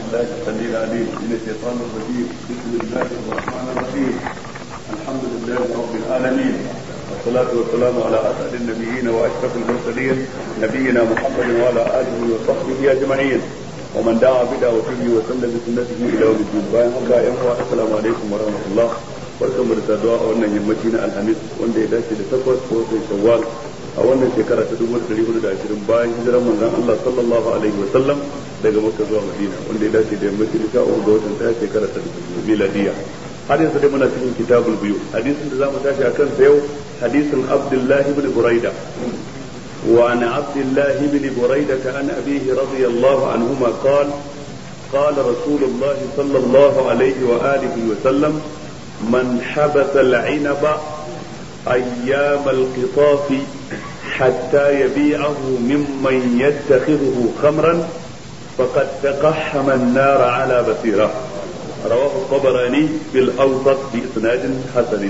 بالله السميع العليم من الشيطان الرجيم. بسم الله الرحمن الرحيم. الحمد لله رب العالمين، والصلاة والسلام على أسعد النبيين وأشرف المرسلين نبينا محمد وعلى آله وصحبه أجمعين ومن دعا بدعوته وسلم بسنته إلى يوم الدين. السلام عليكم ورحمة الله. barkan mu da saduwa a wannan yammaci na alhamis wanda ya dace da 8 ko sai shawwal a wannan shekara ta 1420 bayan hijirar manzon Allah sallallahu alaihi wasallam daga Makka zuwa Madina, wanda ya dace da yammaci da 13 ga watan ɗaya shekara ta 2000 miladiya. har yanzu dai muna cikin kitabul buyu. Hadisin da zamu tashi akan sa yau hadisin Abdullah ibn Buraida. wa an Abdullah ibn Buraida an abihi radiyallahu anhuma qala قال رسول الله صلى الله عليه وآله وسلم من حبس العنب أيام القطاف حتى يبيعه ممن يتخذه خمرا فقد تقحم النار على بصيرة. رواه الطبراني في الأوسط بإسناد حسن.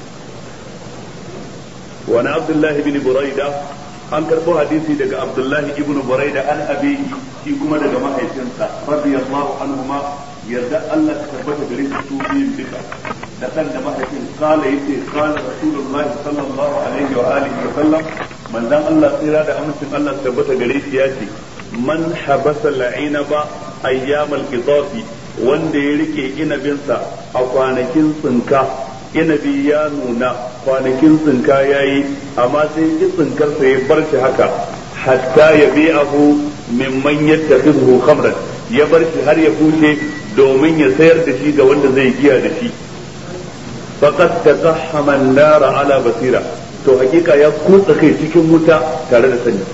وعن عبد الله بن بريدة an karɓo hadisi daga Abdullahi ibn Buraida an abihi, shi kuma daga mahaifinsa radiyallahu anhuma, yarda Allah ta tabbata gare su biyun duka, da kan da mahaifin kala yace kala Rasulullahi sallallahu alaihi wa alihi wa sallam, manzon Allah tsira da amincin Allah ta tabbata gare shi yace man habasa al-inaba ayyamal qitafi, wanda ya rike inabinsa a kwanakin tsinka. Inabi ya nuna, kwanakin tsinka ya yi, amma sai ki tsinkarsa ya bar shi haka hatta ya bi abu mimman yadda fihu khamran, ya bar shi har ya bushe domin ya sayar da shi ga wanda zai giya da shi. faqad taqahhama an-nara ala basira, to hakika ya kutsa kai cikin wuta tare da sani.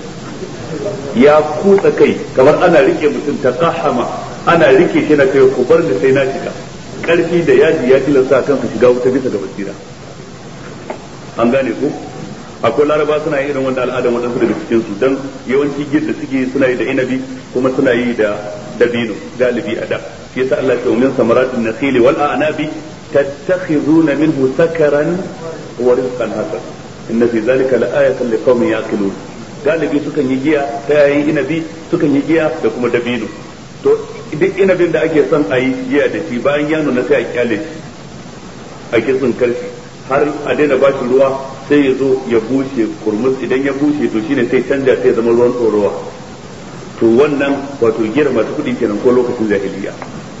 Ya kutsa kai kamar ana rike mutum, taqahhama ana rike shi na kai, ku bar da sai na shiga. Karfi da yaji ya tilasta kansu shiga wuta bisa ga basira. An gane ko akwai laraba suna yin irin wanda al'adar wadansu daga cikin su, dan yawanci gid da suke suna yi da inabi kuma suna yi da dabino galibi a da. Shi yasa Allah ya ce min samaratin nakhili wal a'nabi tattakhizuna minhu sakaran wa rizqan hasan inna fi zalika la'ayatan liqaumin yaqilun. Galibi sukan yi giya ta yayin inabi, sukan yi giya da kuma dabino. To duk inabin da ake son a yi giya da shi bayan ya nuna sai a kyale shi a kitsin karfi har a daina ba shi ruwa, sai ya zo ya bushe kurmus. Idan ya bushe to shine sai canja sai zama ruwan tsorowa. To wannan wato giyar masu kuɗi kenan ko lokacin jahiliya.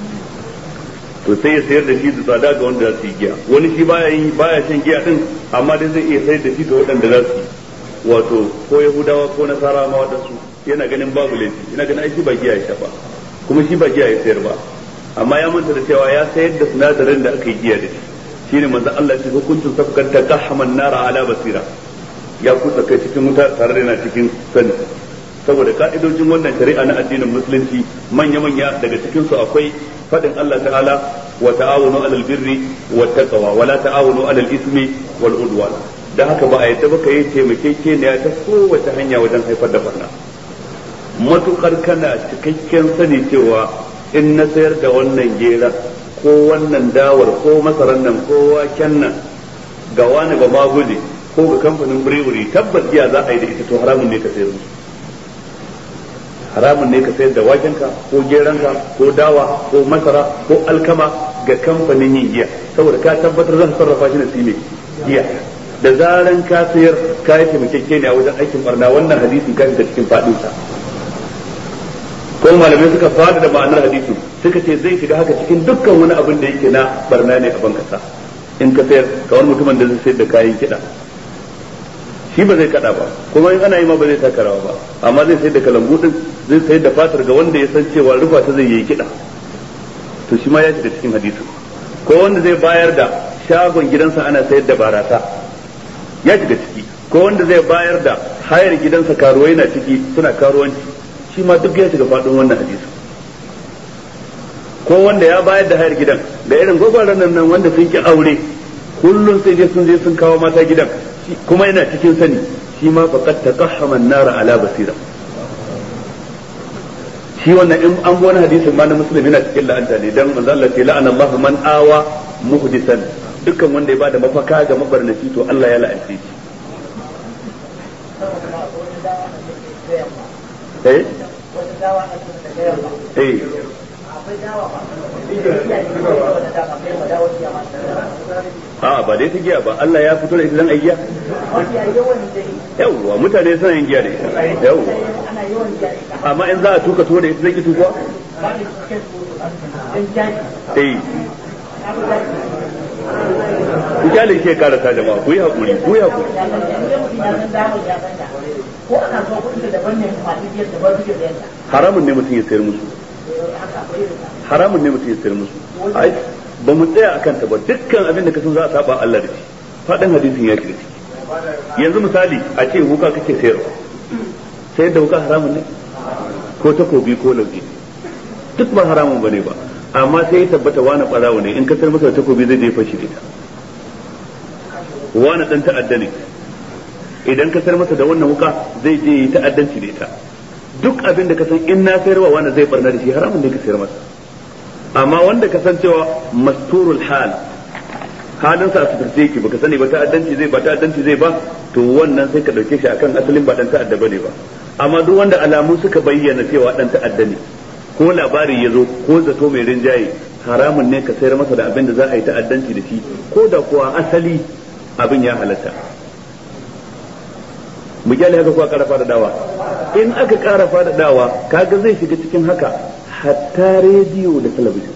To sai ya sayar da shi da tsada ga wanda za su yi giya. Wani shi baya shan giya din, amma dai zai iya sayar da shi ga waɗanda za su yi, wato ko Yahudawa ko Nasara ma waɗansu. Yana ganin babu laifi, yana ganin aiki ba giya ya sha ba, kuma shi ba giya ya sayar ba, amma ya manta da cewa ya sayar da sinadarin da aka yi giya da shi. Shine manzon Allah ya ce hukuncin safkar ta kahhaman nara ala basira, ya kusa kai cikin wuta tare da yana cikin sani. Saboda ka'idojin wannan shari'a na addinin musulunci manya-manya daga cikin su akwai fadin Allah ta'ala wa ta'awunu 'alal birri wat taqwa wa la ta'awunu 'alal ismi wal udwan. Da haka ba a yadda ba ka yi taimakekeniya ta kowace hanya wajen haifar da barna. Matukar kana cikakken sani cewa in na sayar da wannan gera ko wannan dawar ko masaran nan ko waken nan ga wani ba ma guje ko ga kamfanin brewery, tabbas giya za a yi da ita, to haramun ne ka sayar musu. Haramun ne ka sayar da wakenka ko geranka ko dawa ko masara ko alkama ga kamfanin yin giya, saboda ka tabbatar zan sarrafa shi na sine giya. Da zaran ka sayar ka yi taimakekeniya wajen aikin barna, wannan hadisi ka shiga cikin faɗinsa. ko malamai suka fada da ma'anar hadisi suka ce zai shiga haka cikin dukkan wani abin da yake na barna ne a bankasa. In ka sayar kawai mutumin da zai sayar da kayan kiɗa, shi ba zai kada ba, kuma in ana yi ma ba zai taka rawa ba, amma zai sayar da kalangu din, zai sayar da fatar ga wanda ya san cewa rufa ta zai yi kiɗa, to shi ma ya shiga cikin hadisi. Ko wanda zai bayar da shagon gidansa ana sayar da barasa, ya shiga ciki. Ko wanda zai bayar da hayar gidansa karuwai na ciki suna karuwanci, shi ma duk ya shiga faɗin wannan hadisi. Ko wanda ya bayar da hayar gidan da irin gwagwaran nan wanda sun ki aure, kullum sai je sun kawo mata gidan, kuma yana cikin sani, shi ma faqad taqahhama an-nara ala basira. Shi wannan in an bi wani hadisin ma na Muslim yana cikin la'anta ne, dan manzo Allah ya la'ana Allahu man awa muhdisan, dukkan wanda ya bada mafaka ga mabarnaci to Allah ya la'ance shi. a ba dai ta giya ba Allah ya fito da ita dan ayya yawwa mutane suna yin giya da ita yawwa amma in za a tuka to da ita zai ki tuka ku kyale ke karata jama'a ku yi hakuri haramun ne mutum ya sayar musu ai ba mu tsaya akan ta ba dukkan abin da ka san za a saba Allah da shi fadin hadisin ya shiga ciki yanzu misali a ce wuka kake sayarwa sayar da wuka haramun ne ko takobi ko lauje duk ba haramun bane ba amma sai ya tabbata wani barawo ne in ka sayar masa da takobi zai je fashi da ita wani dan ta'adda ne idan ka sayar masa da wannan wuka zai je yi ta'addanci da ita duk abin da ka san in na sayarwa wani zai barna da shi haramun ne ka sayar masa amma wanda ka san cewa masturul hal halin sa su yake baka sani ba ta'addanci zai ba to wannan sai ka dauke shi akan asalin ba dan ta'adda bane ba amma duk wanda alamu suka bayyana cewa dan ta'adda ne ko labari ya zo ko zato mai rinjaye haramun ne ka sayar masa da abin da za a yi ta'addanci da shi ko da kuwa asali abin ya halatta mu kyale haka kuwa ƙara faɗaɗawa in aka ƙara faɗaɗawa kaga zai shiga cikin haka hatta rediyo da talabijin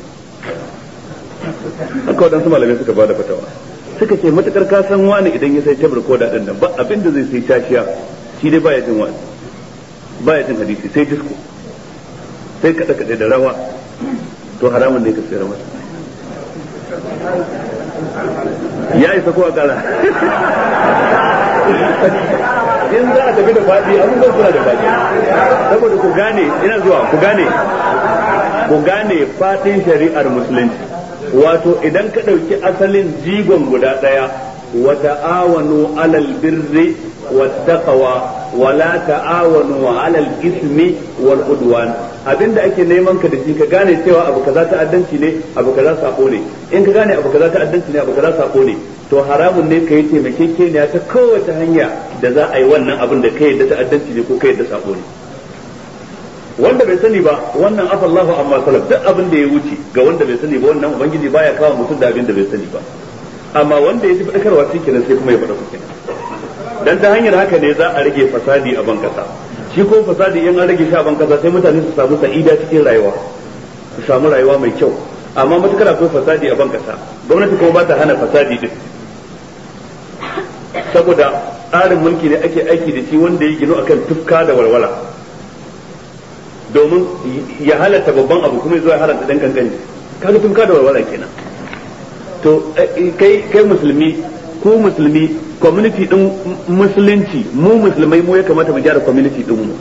haka waɗansu malamai suka bada fatawa suka ce matukar ka san wani idan ya sai tabar ko daɗin nan ba abin da zai sai cashiya shi dai baya jin wani baya jin hadisi sai disko sai kaɗe-kaɗe da rawa to haramun ne ka sayar masa ya isa ko a ƙara in za a tafi da faɗi abubuwan suna da faɗi saboda ku gane ina zuwa ku gane faɗin shari'ar musulunci wato idan ka ɗauki asalin jigon guda ɗaya wa ta'awanu alal birri wattaqwa wa la ta'awanu alal ismi wal udwan abinda ake neman ka da shi ka gane cewa abu kaza ta'addanci ne abu kaza sako ne in ka gane abu kaza ta'addanci ne abu kaza sako ne to haramun ne ka yi taimakekeniya ta kowace hanya da za a yi wannan abin da kai da ta'addanci ne ko kai da sako ne wanda bai sani ba wannan afallahu amma salaf duk abin da ya wuce ga wanda bai sani ba wannan ubangiji baya kawo mutum da abin da bai sani ba amma wanda ya ji fadakarwa shi kenan sai kuma ya fada kenan dan ta hanyar haka ne za a rage fasadi a ban kasa shi ko fasadi in an rage shi a ban kasa sai mutane su samu sa'ida cikin rayuwa su samu rayuwa mai kyau amma matukar akwai fasadi a ban kasa gwamnati kuma ba ta hana fasadi din saboda tsarin mulki ne ake aiki da shi wanda ya gino akan tufka da walwala domin ya halatta babban abu kuma zuwa halatta dan kankani kaga tufka da walwala kenan to kai musulmi ku musulmi community din musulunci mu musulmai mu ya kamata mu gyara community din mu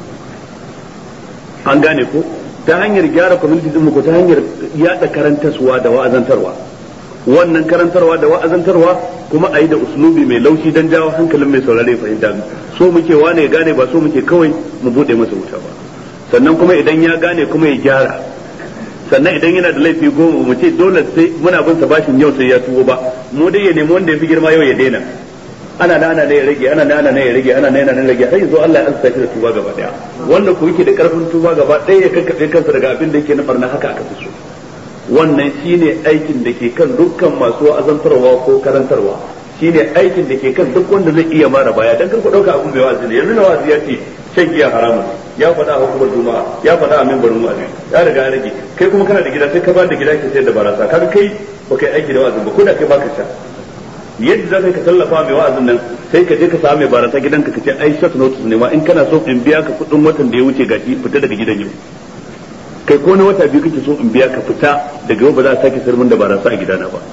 an gane ko ta hanyar gyara community din mu ko ta hanyar yada karantarwa da wa'azantarwa wannan karantarwa da wa'azantarwa kuma a yi da uslubi mai laushi don jawo hankalin mai saurare fahimta so muke wane ya gane ba so muke kawai mu bude masa wuta ba sannan kuma idan ya gane kuma ya gyara sannan idan yana da laifi goma mu ce dole sai muna bin sa bashin yau sai ya tuwo ba mu dai ya nemi wanda ya fi girma yau ya daina ana ne ya rage ana ne ya rage ana ne ya rage har yanzu Allah ya ansa shi da tuba gaba daya wanda ku yake da karfin tuba gaba daya ya kakkabe kansa daga abin da yake na barna haka aka fi so wannan shine aikin da ke kan dukkan masu wa'azantarwa ko karantarwa shine aikin da ke kan duk wanda zai iya mara baya dan karku dauka abun bai wa'azi ne yanzu na wa'azi ya ce shan giya haramun ya faɗa a hukumar juma'a ya faɗa a mimbarin wa'azi ya riga ya rage kai kuma kana da gida sai ka ba da gida ke sayar da barasa kaga kai ba kai aiki da wa'azin ba ko da kai baka sha yadda za ka tallafa mai wa'azin nan sai ka je ka samu mai barasa gidanka ka ce ai shot notice ne ma in kana so in biya ka kuɗin watan da ya wuce gashi fita daga gidan yau kai ko na wata biyu kake so in biya ka fita daga yau ba za a sake sirmin da barasa a gidana ba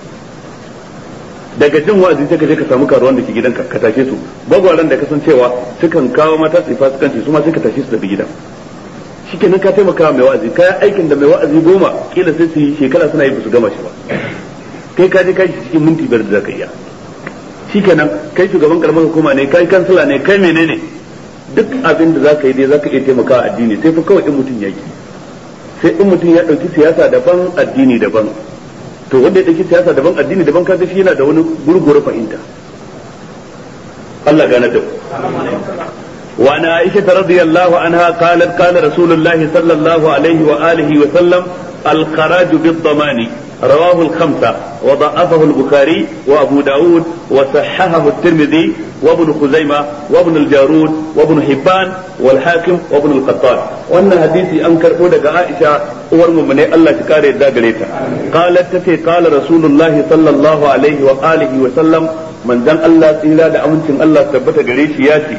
daga jin wa'azi sai ka je ka samu karuwan da ke gidanka ka tashe su bagwaran da kasancewa sukan kawo mata su fasikanci su ma sai ka tashe su daga gidan shikenan ka taimaka mai wa'azi kayan aikin da mai wa'azi goma kila sai su yi shekara suna yi ba su gama shi ba kai ka je ka shi cikin minti biyar da zaka iya shikenan kai shugaban karamar hukuma ne kai kansila ne kai menene duk abin da zaka yi dai zaka iya taimakawa addini sai fa kawai in mutum yaki sai in mutum ya dauki siyasa daban addini daban to wanda ya dauki siyasa daban addini daban kaga shi yana da wani gurguru fahimta Allah gane da wa ana Aisha radhiyallahu anha qalat qala rasulullahi sallallahu alaihi wa alihi wa sallam الخراج بالضمان رواه الخمسة وضعفه البخاري وأبو داود وصححه الترمذي وابن خزيمة وابن الجارود وابن حبان والحاكم وابن القطان. وأن حديثي أنكر أودك عائشة ورممني الله تكاري الداقليتا قالت تتي قال رسول الله صلى الله عليه وآله وسلم من ذن الله سيلا دعونتم الله ثبت قريش ياتي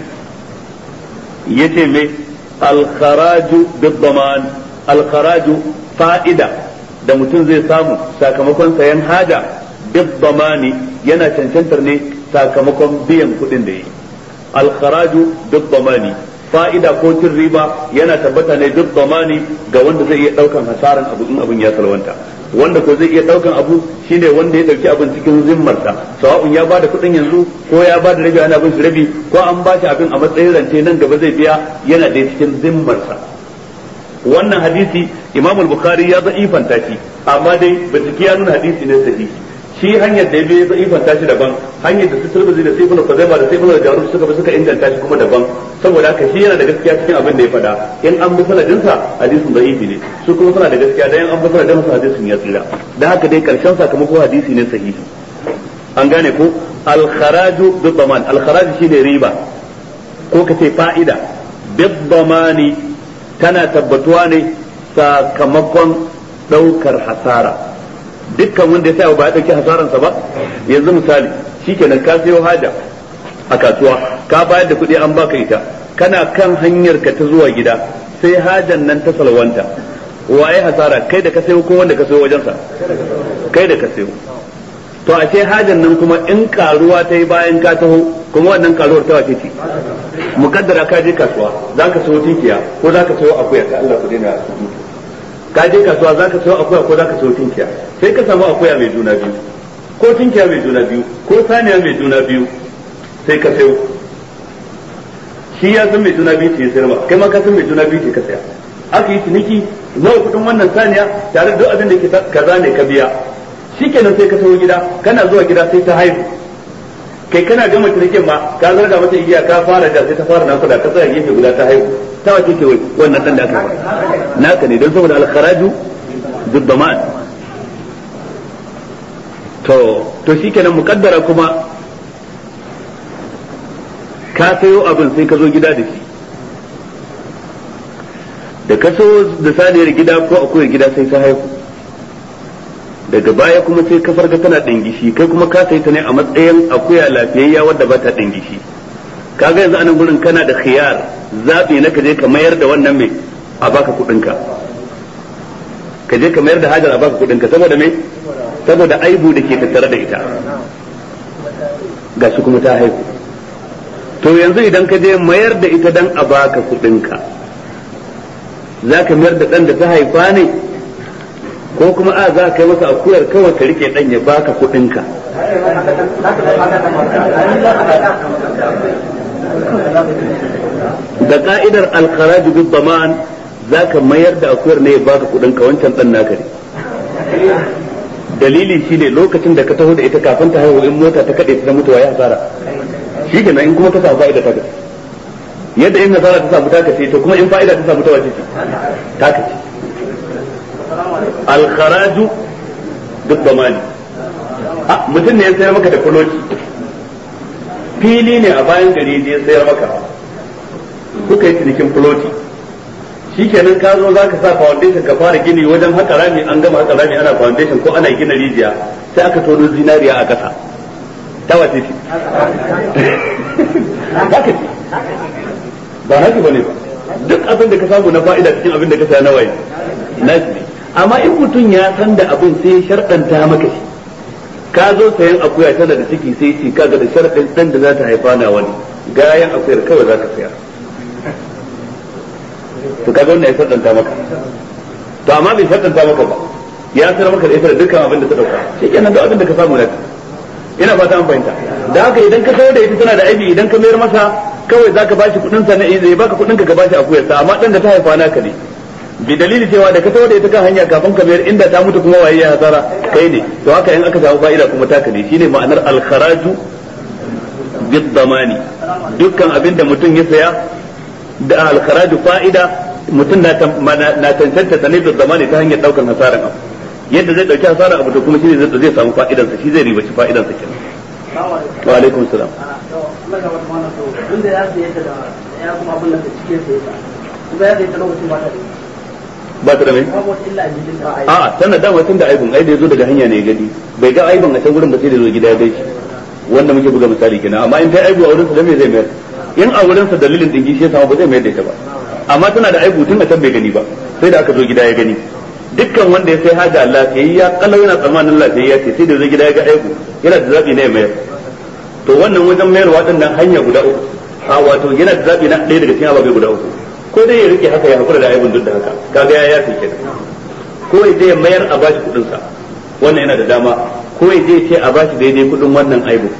يتي الخراج بالضمان. الخراج فائدة da mutum zai samu sakamakon sayan haja bid damani yana cancantar ne sakamakon biyan kuɗin da yi. Al-kharaju bid damani fa'ida ko cin riba yana tabbata ne bid damani ga wanda zai iya daukan hasaran abu in abun ya salwanta. Wanda ko zai iya daukan abu shine wanda ya dauki abin cikin zimmarsa, sawa'un ya bada kuɗin yanzu ko ya bada rabi ana bin shi rabi ko an bashi abin a matsayin rance nan gaba zai biya yana da cikin zimmarsa. Wannan hadisi Imam al-Bukhari ya da'ifanta shi amma dai bincike ya nuna hadisi ne sahihi. Shi hanyar da ya bi da'ifanta shi daban, hanyar da Tirmidhi da Ibn Khuzaimah da Ibn Jarud suka inganta shi kuma daban. Saboda haka shi yana da gaskiya cikin abin da ya faɗa. In an bi sanadin sa hadisin da'ifi ne, su kuma suna da gaskiya da in an bi sanadin sa hadisin ya tsira. Dan haka dai karshen sakamako hadisi ne sahihi. An gane ko al-kharaju bid-daman. Al-kharaj shine riba ko kace fa'ida bid-damani tana tabbatuwa ne sakamakon ɗaukar hasara. Dukkan wanda ya sa ba ya ɗauki hasaransa ba, yanzu misali shikenan ka sayo haja a kasuwa ka bayar da kuɗi an baka ita, kana kan hanyar ka ta zuwa gida sai hajan nan ta salwanta, waye hasara, kai da ka sayo ko wanda ka sayo wajensa? Kai da ka sayo. To a ce hajan nan kuma in karuwa ta yi bayan ka taho, kuma wannan karuwar ta wace ce? Mukaddara ka je kasuwa za ka sayo tinkiya ko za ka sayo akuya, ka Allah ku daina surutu. Ka je kasuwa za ka sayo akuya ko za ka sayo tinkiya, sai ka samu akuya mai juna biyu ko tinkiya mai juna biyu ko saniya mai juna biyu sai ka sayo. Shi ya san mai juna biyu ce ya sayar ba, kai ma ka san mai juna biyu ce ka saya. Aka yi ciniki nawa kudin wannan saniya tare da abin da ke kaza ne ka biya. Shikenan sai ka sayo gida, kana zuwa gida sai ta haihu. Kai kana gama cinikin ma ka zarga mata igiya ka fara da sai ta fara nakuda ka tsaya gefe guda ta haihu. Ta wace ke wannan dan da aka fara naka ne don saboda al-kharaju bid-daman. To shikenan mukaddara kuma ka sayo abin sai ka zo gida da shi, da ka so da saniyar gida ko akuyar gida sai ta haihu, daga baya kuma sai ka farga tana dangishi, kai kuma ka sai ta ne a matsayin akuya lafiyayya wadda ba ta dangishi. Kaga yanzu anan gurin kana da khiyar zabi na ka je ka mayar da wannan mai a baka kudinka, ka je ka mayar da hajar a baka kudinka saboda me? Saboda aibu da ke tattare da ita, gashi kuma ta haihu. To yanzu idan ka je mayar da ita dan a baka kudinka, za ka mayar da dan da ta haifa ne ko kuma a za ka yi masa akuyar kawai ka rike dan ya baka kudinka? Da ka'idar al-kharaj bid-daman za ka mayar da akuyar ne ya baka kudinka, wancan dan naka ne. Dalili shine lokacin da ka taho da ita kafin ta haihu in mota ta kade ta mutuwa ya hasara. Shi kenan in kuma ta samu fa'ida ta kace, yadda in hasara ta samu ta kace to kuma in fa'ida ta samu ta wace ce ta kace. Al-kharaju bid-daman. Mutum ne ya sayar maka da kuloci, fili ne a bayan gari ya sayar maka, kuka yi cinikin fuloti. Shikenan ka zo za ka sa foundation ka fara gini, wajen haka rami an gama haka rami ana foundation ko ana gina rijiya, sai aka tono zinariya a ƙasa. Ta wace ce? Haka ce. Ba haka bane ba. Duk abin da ka samu na fa'ida cikin abin da ka saya na waye. Na ne. Amma in mutum ya san da abin sai sharɗanta maka shi. Ka zo sayan akuya tana da ciki sai ce kaga da sharɗin ɗan da za ta haifa na wani. Gayan akuyar kawai za ka saya. To kaga wannan ya sharɗanta maka. To amma bai sharɗanta maka ba. Ya sanar maka da ita da dukkan abin da ta dauka. Shi kenan da abin da ka samu na. Ina fata an fahimta. Da haka idan ka sayar da ita tana da aibi, idan ka mayar masa kawai zaka bashi kudin sa ne, zai baka kudin ka bashi akuyar sa, amma dan da ta haifa naka ne. Bi dalili cewa da ka sayar da ita kan hanya kafin ka mayar, inda ta mutu kuma waye ya hasara kai ne. To haka in aka samu fa'ida kuma taka ne. Shine ma'anar al-kharaju bid-damani. Dukkan abin da mutum ya saya da al-kharaju fa'ida mutum na tantance sanai da zamani ta hanyar daukar hasaran abu yadda zai dauki hasaran abu da kuma shi zai samu fa'idansa shi zai ribaci fa'idansa kenan wa alaikum salam ba ta da mai a tana dama tun da aibun ai da yazo daga hanya ne gani bai ga aibun a can gurin ba sai da zo gida ya gaishe wanda muke buga misali kenan amma in ta aibu a wurin sa da me zai mayar in a wurin sa dalilin dingi shi yasa ba zai mayar da ita ba amma tana da aibu tun a can bai gani ba sai da aka zo gida ya gani dukkan wanda ya sai haja Allah sai ya kalau yana tsammanin lafiyayya ce sai da zo gida ya ga aibu yana da zabi ne ya mayar to wannan wajen mayarwa din nan hanya guda uku a wato yana da zabi na ɗaya daga cikin ababai guda uku ko dai ya rike haka ya hakura da aibun duk da haka kaga ya yafi kenan ko ya je ya mayar a bashi kudin sa wannan yana da dama ko ya je ya ce a bashi daidai kudin wannan aibun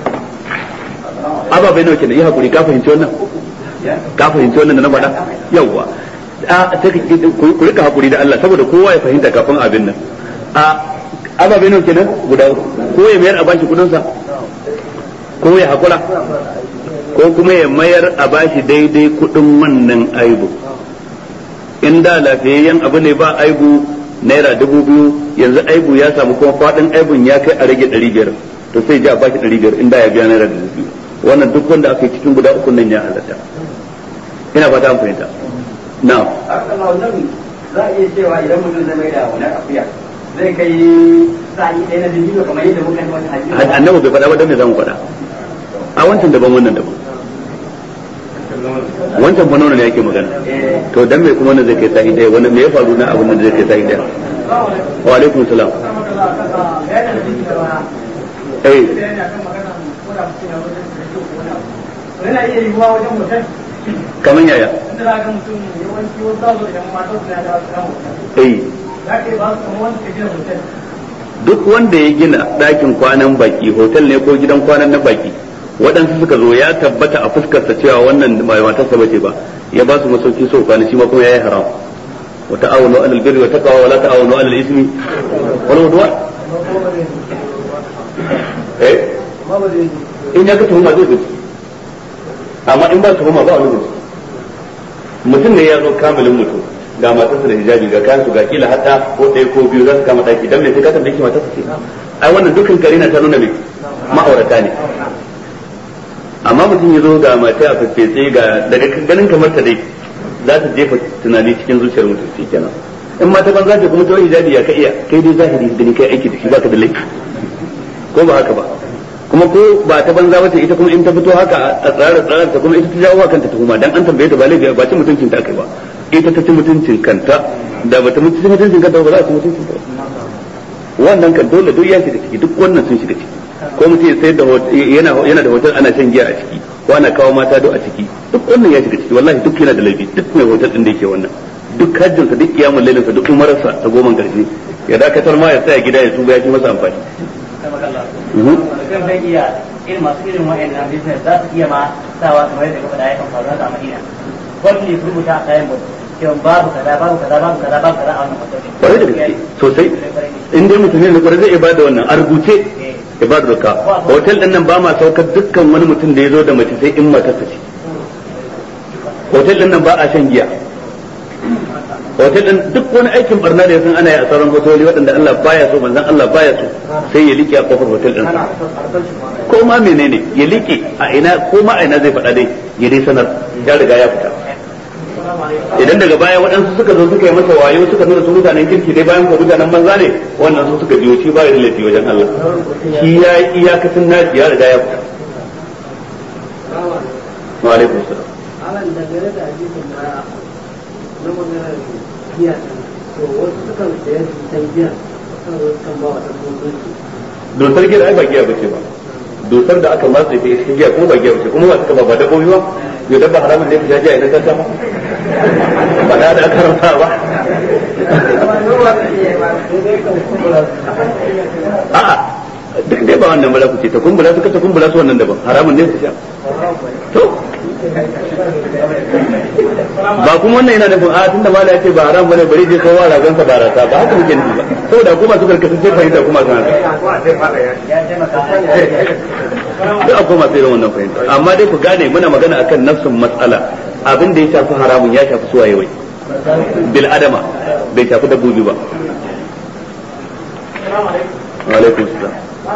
ababai nawa kenan yi hakuri ka fahimci wannan ka fahimci wannan da na faɗa yawwa ku rika hakuri da Allah saboda kowa ya fahimta kafin abin nan ababai nawa kenan guda ko ya mayar a bashi kudin sa ko ya hakura ko kuma ya mayar a bashi daidai kudin wannan aibu in da lafiyayyen abu ne ba aibu naira 2000 yanzu aibu ya samu kuma fadin aibun ya kai a rage 500 to sai ja bashi 500 in da ya biya naira 2000 wannan duk wanda aka yi cikin guda uku nan ya halatta ina fata an fahimta na'am za a iya cewa idan mutum zai mai da wani akuya zai kai sa'i ɗaya na dabino kamar yadda muka yi wani hadisi annabi bai faɗa ba dan me zamu faɗa a wancan daban wannan daban wancan fa nono ne yake magana to dan me kuma wannan zai kai sa'i ɗaya wannan me ya faru na abun nan zai kai sa'i ɗaya wa alaikum salam yana iya yiwuwa wajen mutum kaman yaya inda za ga mutum yawanci wasu zazo idan matar su ya dawo su kama mutum za ka yi ba su kama wanda ke gina mutum duk wanda ya gina ɗakin kwanan baki hotel ne ko gidan kwanan na baki waɗansu suka zo ya tabbata a fuskarsa cewa wannan ba matarsa bace ba ya ba su masauki so kwana shi ma kuma yayi haram wa ta'awunu 'alal birri wa taqwa wa la ta'awunu 'alal ismi wal udwan in ya ka tuhuma zai gudu amma in ba tuhuma ba wani gudu mutum ne ya zo kamilin mutum ga matarsa da hijabi ga kayan su ga kila hada ko ɗaya ko biyu za su kama ɗaki dan me sai ka tambaye ki matarsa ce ai wannan dukkan karina ta nuna me ma'aurata ne amma mutum ya zo ga mata a fafese ga daga ganin kamar ta dai za ta jefa tunani cikin zuciyar mutum shi kenan in mata ban za ta kuma ta wani hijabi ya ka iya kai dai zahiri da ni kai aiki da shi baka da laifi ko ba haka ba kuma ko ba ta banza bace ita kuma in ta fito haka a tsare ta kuma ita ta jawo kanta tuhuma dan an tambaye ta ba laifi ba ci mutuncin ta akai ba ita ta ci mutuncin kanta da ba ta mutuncin kanta ba za ta ci mutuncin ta wannan kan dole duk ya shiga ciki duk wannan sun shiga ciki ko mutum ya sayar da yana da hotel ana shan giya a ciki ko ana kawo mata duk a ciki duk wannan ya shiga ciki wallahi duk yana da laifi duk mai hotel din da yake wannan duk hajjinsa duk kiyamul lailinsa duk umararsa ta goman karshe ya dakatar ma ya tsaya gida ya tuba ya ci masa amfani kan zai iya irin masu irin wa'annan business za su iya ma sawa kamar yadda kafa da ya kan faru haka a Madina wani ne rubuta a kayan mutum cewa babu kaza babu kaza babu kaza babu kaza a wannan hotel kwarai da gaske sosai in dai mutum ne kwarai zai ibada wannan a rubuce ibada doka hotel din nan ba ma saukar dukkan wani mutum da ya zo da mace sai in matarsa ce hotel din nan ba a shan giya hotel din duk wani aikin barna da yasan ana yi a sauran hoteli waɗanda Allah baya so manzon Allah baya so sai ya liƙe a kofar hotel din ko ma menene ya liƙe a ina ko ma a ina zai faɗa dai ya dai sanar ya riga ya fita idan daga baya waɗansu suka zo suka yi masa wayo suka nuna su mutanen kirki dai bayan ko mutanen banza ne wannan su suka biyo shi ba ya da laifi wajen Allah shi ya yi iyakacin nashi ya riga ya fita wa alaikum salam alan da gare da hadisin da na maganar giya to wasu sukan sayar da giya kan wasu kan ba wa dabbobi dosar giya ai ba giya bace ba dosar da aka matsa ta ita giya kuma ba giya bace kuma ba suka ba dabbobi ba yo dabba haramun da ya giya idan ta sama ba da aka ranta ba a'a duk dai ba wannan bala kuce ta kumbura suka ta kumbura su wannan daban haramun ne su sha to ba kuma wannan yana nufin a tunda mala yace ba haram bane bari je kai wa ragan sa barata ba haka muke nufi ba saboda kuma su karkata sai fahimta kuma kan haka duk akwai masu irin wannan fahimta amma dai ku gane muna magana akan nafsin mas'ala abin da ya shafi haramun ya shafi suwaye wai bil adama bai shafi dabbobi ba. Wa alaikum salam.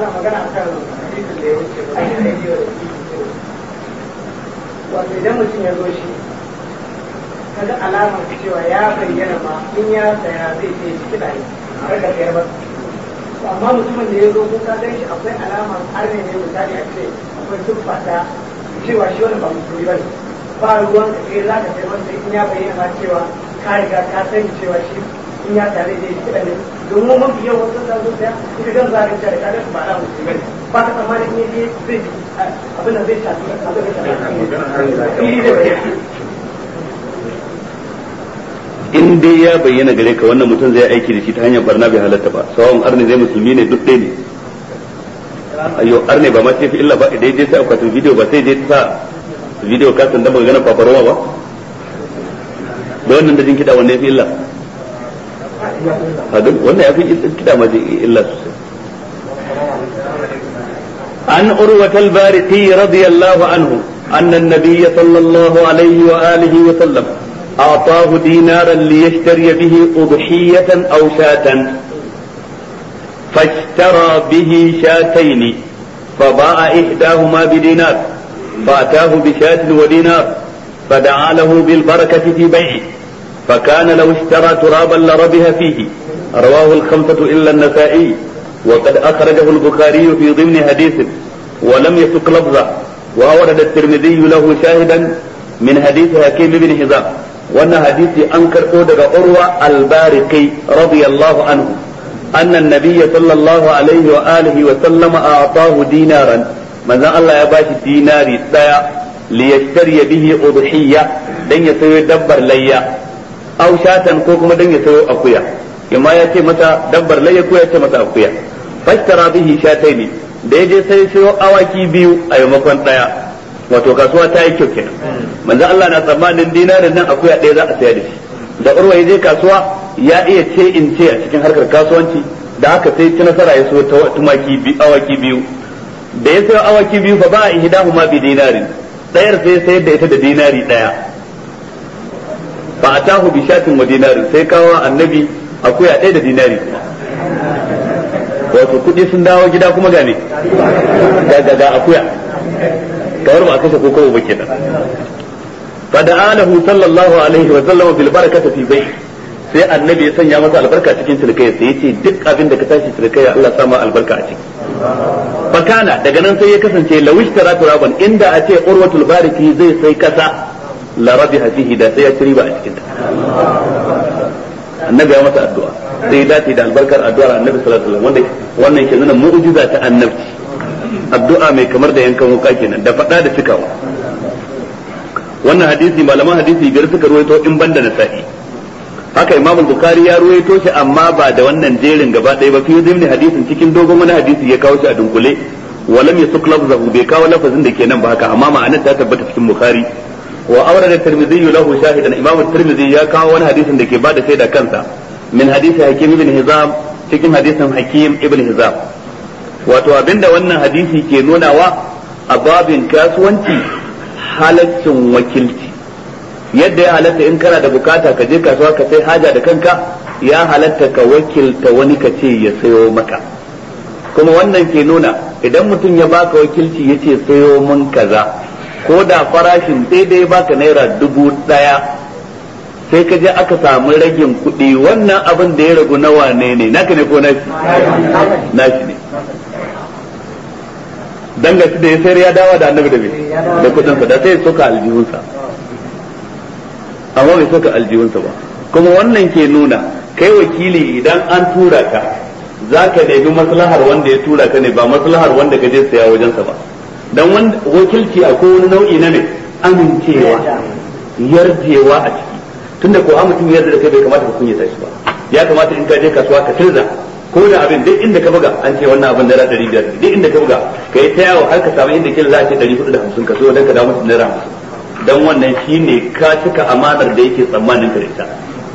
Wato idan mutum ya zo shi kaga alamar cewa ya bayyana ma in ya saya zai ce shi kiɗa ne har da sayar ba, amma mutumin da ya zo ko ka gan shi akwai alamar arne ne misali a ce akwai tuffa ta cewa shi wani ba musulmi ba ne, ba ruwan ka kai za ka sayar masa in ya bayyana ma cewa ka riga ka sani cewa shi in ya saya zai ce shi kiɗa ne, domin mafi yawan wasu da zo saya ita gan za ka ce da kaga ba na musulmi ba ne, ba ka tsammanin in ya je zai abin da zai shafi abin da zai shafi in dai ya bayyana gare ka wannan mutum zai aiki da shi ta hanyar barna bai halatta ba, sawan arne zai musulmi ne duk ɗaya ne. Ayo arne ba ma ce fi illa ba, idan je sai akwatin bidiyo ba sai je ta sa bidiyo kasan da magana fafaroma ba, da wannan da jin kiɗa wannan ya fi illa. Wannan ya fi kiɗa ma illa sosai. عن عروة البارقي رضي الله عنه أن النبي صلى الله عليه وآله وسلم أعطاه دينارا ليشتري به أضحية أو شاة، فاشترى به شاتين فباع إحداهما بدينار فأتاه بشاة ودينار فدعا له بالبركة في بيعه، فكان لو اشترى ترابا لربح فيه. رواه الخمسة إلا النسائي، وقد أخرجه البخاري في ضمن حديث ولم يسق لفظه، وأورد الترمذي له شاهدا من حديث حكيم بن حزام. وأن حديث أنكر أودك عروة البارقي رضي الله عنه أن النبي صلى الله عليه وآله وسلم أعطاه دينارا، من ذا الله يباش ديناري سايا ليشتري به أضحية دن يسوي دبر ليا أو شاة كوكما دن يسوي أقويا، إما يأتي متى دبر ليا كو يأتي متى أقويا. فاشترى به شاتين da ya je sai sayo awaki biyu a yamakon daya, wato kasuwa ta yi kyau kenan. Manzo Allah na tsammanin dinarin nan akuya ɗaya za a saya da shi, da urwa ya je kasuwa ya iya ce in ce a cikin harkar kasuwanci, da haka sai ci nasara ya so awaki biyu. Da ya sayo awaki biyu fa ba a ihdahuma bi dinarin, ɗayar sai sayar da ita da dinari ɗaya. Fa atahu bi shatin wa dinarin, sai kawo annabi akuya ɗaya da dinari. Wato kuɗi sun dawo gida kuma ga ne ga akuya kawar ba a kashe ko kawo ba kenan. fa da'alahu sallallahu alaihi wa sallam bil barakati fi bai, sai annabi ya sanya masa albarka cikin tilkai, sai yace duk abin da ka tashi tilkai Allah sa ma albarka a ciki. fa kana daga nan sai ya kasance lawishtara turaban, inda a ce urwatul bariki zai sai kasa la rabiha fihi, da sai ya ci riba a cikin ta. Annabi ya masa addu'a sai ya dace da albarkar addu'ar annabi sallallahu alaihi wasallam, wannan ke nuna mu'jiza ta annabci, addu'a mai kamar da yankan wuka kenan, da fada da cikawa. Wannan hadisi malaman hadisi biyar suka ruwaito in banda Nasa'i, haka Imam Bukhari ya ruwaito shi amma ba da wannan jerin gaba ɗaya ba, fi zimni hadisin cikin dogon wani hadisi ya kawo shi a dunkule, walam yasuk lafzahu, bai kawo lafazin da ke nan ba haka, amma ma'anar ta tabbata cikin Bukhari. Wa awrada Tirmidhi lahu shahidan, Imam Tirmidhi ya kawo wani hadisin da ke bada shaida kansa min hadisi Hakim ibn Hizam, cikin hadisin Hakim ibn Hizam. Wato abinda wannan hadisi ke nunawa a babin kasuwanci halaccin wakilci, yadda ya halatta in kana da bukata ka je kasuwa ka sai haja da kanka, ya halatta ka wakilta wani ka ce ya sayo maka. Kuma wannan ke nuna idan mutum ya baka wakilci ya ce sayo mun kaza, ko da farashin daidai baka naira 1000, sai ka je aka samu ragin kuɗi, wannan abin da ya ragu na wane ne, naka ne ko nashi? Nashi ne. Dan gashi da ya sayar ya dawo da annabi da me da kudin sa, da sai ya soka aljihunsa, amma bai soka aljihunsa ba. Kuma wannan ke nuna kai wakili idan an tura ka zaka nemi maslahar wanda ya tura ka ne, ba maslahar wanda ka je saya wajensa ba. Dan wakilci akwai wani nau'i na ne amincewa, yarjewa a ciki, tunda ko a mutum yarda da kai bai kamata ka kunyata shi ba. Ya kamata in ka je kasuwa ka tirza, ko da abin duk inda ka buga an ce wannan abin naira 500, duk inda ka buga ka yi ta yawo har ka samu inda kila za a ce 450 ka so dan ka dawo musu naira 50, dan wannan shine ka cika amanar da yake tsammanin ka da ita.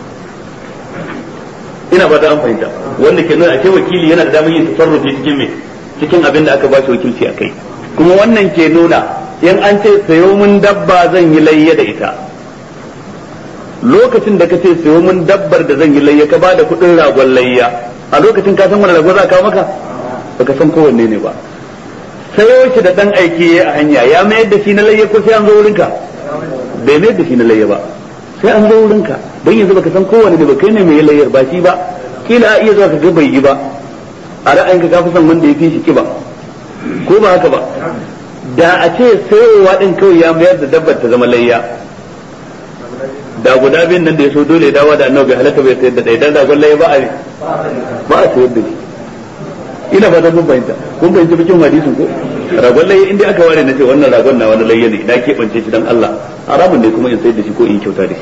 Ina ba da an fahimta, wanda ke nuna a ce wakili yana da damar yin tasarrufi cikin me, cikin abin da aka ba shi wakilci a kai. Kuma wannan ke nuna in an ce sayo mun dabba zan yi layya da ita, lokacin da kace sayo mun dabbar da zan yi layya ka bada kudin ragon layya a lokacin ka san wani rago za ka maka baka san kowanne ne ba sayo shi da dan aiki a hanya ya mayar da shi na layya ko sai an zo wurinka bai mayar da shi na layya ba sai an zo wurinka don yanzu baka san kowanne ne ba kai ne mai layyar ba shi ba kila a iya zuwa ka ga bai yi ba a ra'ayinka ka fi son wanda ya fi shi kiba ko ba haka ba da a ce sayowa din kawai ya mayar da dabbar ta zama layya da guda biyun nan da ya so dole ya dawo da annabi halaka bai sayar da ɗaya dan ragon layya ba a sayar da shi ina fata kun fahimta bikin hadisin ko ragon layya inda aka ware na ce wannan ragon na wani layya ne na keɓance shi dan Allah haramun ne kuma in sayar da shi ko in kyauta da shi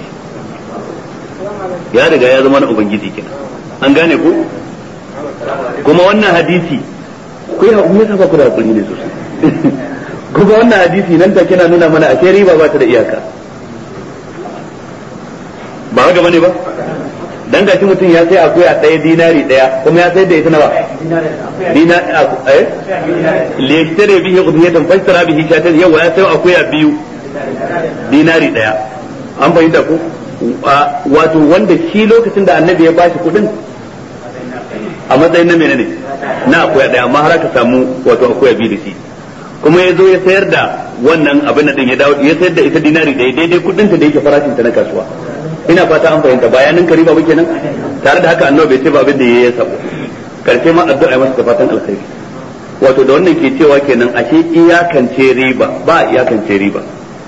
ya riga ya zama na ubangiji kenan an gane ko kuma wannan hadisi ku yi hakuri yasa ba ku da hakuri ne sosai kuma wannan hadisi nan take na nuna mana ashe riba ba ta da iyaka ba haka bane ba dan gashi mutum ya sai akuya ɗaya dinari ɗaya kuma ya sai da ita nawa liyashtari bihi udhiyatan fashtara bihi shatan yawa ya sai akuya biyu dinari ɗaya an fahimta ko wato wanda shi lokacin da annabi ya bashi kuɗin a matsayin na menene na akuya ɗaya amma har aka samu wato akuya biyu da shi kuma ya zo ya sayar da wannan abin din ya dawo ya sayar da ita dinari ɗaya daidai kuɗin ta da yake farashin ta na kasuwa ina fata an fahimta bayanin kariba ba kenan tare da haka annabi bai ce ba abin da yayi sabo karshe ma addu'a ya masa fatan alkhairi wato da wannan ke cewa kenan ashe iyakance riba ba iyakance riba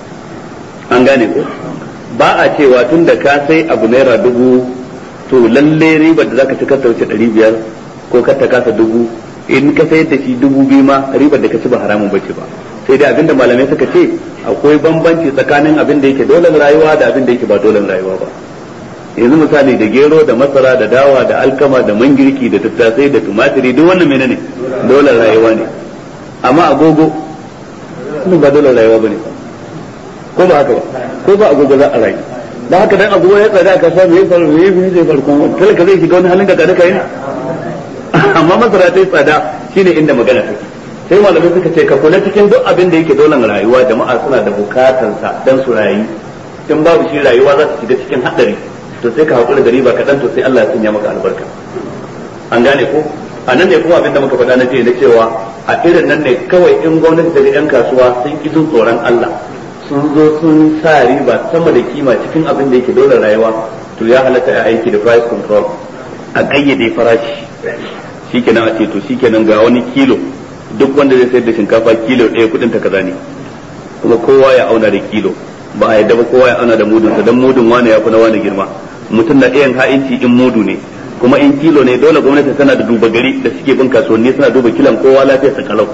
an gane ko ba a cewa tun da ka sai abu naira 1000 to lalle ribar da zaka ci ka sauce 500 ko ka ta kasa 1000 in ka sayar da shi 2000 ma ribar da ka ci ba haramun bace ba sai dai abinda malamai suka ce akwai bambanci tsakanin abin da yake dole rayuwa da abin da yake ba dole rayuwa ba yanzu misali da gero da masara da dawa da alkama da mangirki da tattasai da tumatiri duk wannan menene dole rayuwa ne amma agogo ba dole rayuwa bane ko ba haka ba ko ba agogo za a rayu da haka dan agogo ya tsada ka samu yayin faru yayin zai farkon talaka zai shiga wani halin da kada kai amma masara ta tsada shine inda magana take sai malamai suka ce ka kula cikin duk abin da yake dolan rayuwa jama'a suna da bukatar sa dan su rayu in babu shi rayuwa za ta shiga cikin hadari to sai ka hakura da riba kadan to sai Allah ya sanya maka albarka an gane ko a nan ne kuma abin da muka faɗa na ce na cewa a irin nan ne kawai in gwamnati daga yan kasuwa sun ki jin tsoron Allah sun zo sun sa riba sama da kima cikin abin da yake dole rayuwa to ya halatta ya aiki da price control a kayyade farashi shikenan a ce to shikenan ga wani kilo duk wanda zai sayar da shinkafa kilo ɗaya kudin ta kaza ne kuma kowa ya auna da kilo ba a yadda ba kowa ya auna da mudun sa dan mudun wani ya fi na wani girma mutum na ɗayan ha'inci in mudu ne kuma in kilo ne dole gwamnati tana da duba gari da suke bin kasuwanni suna duba kilan kowa lafiyar sa kalau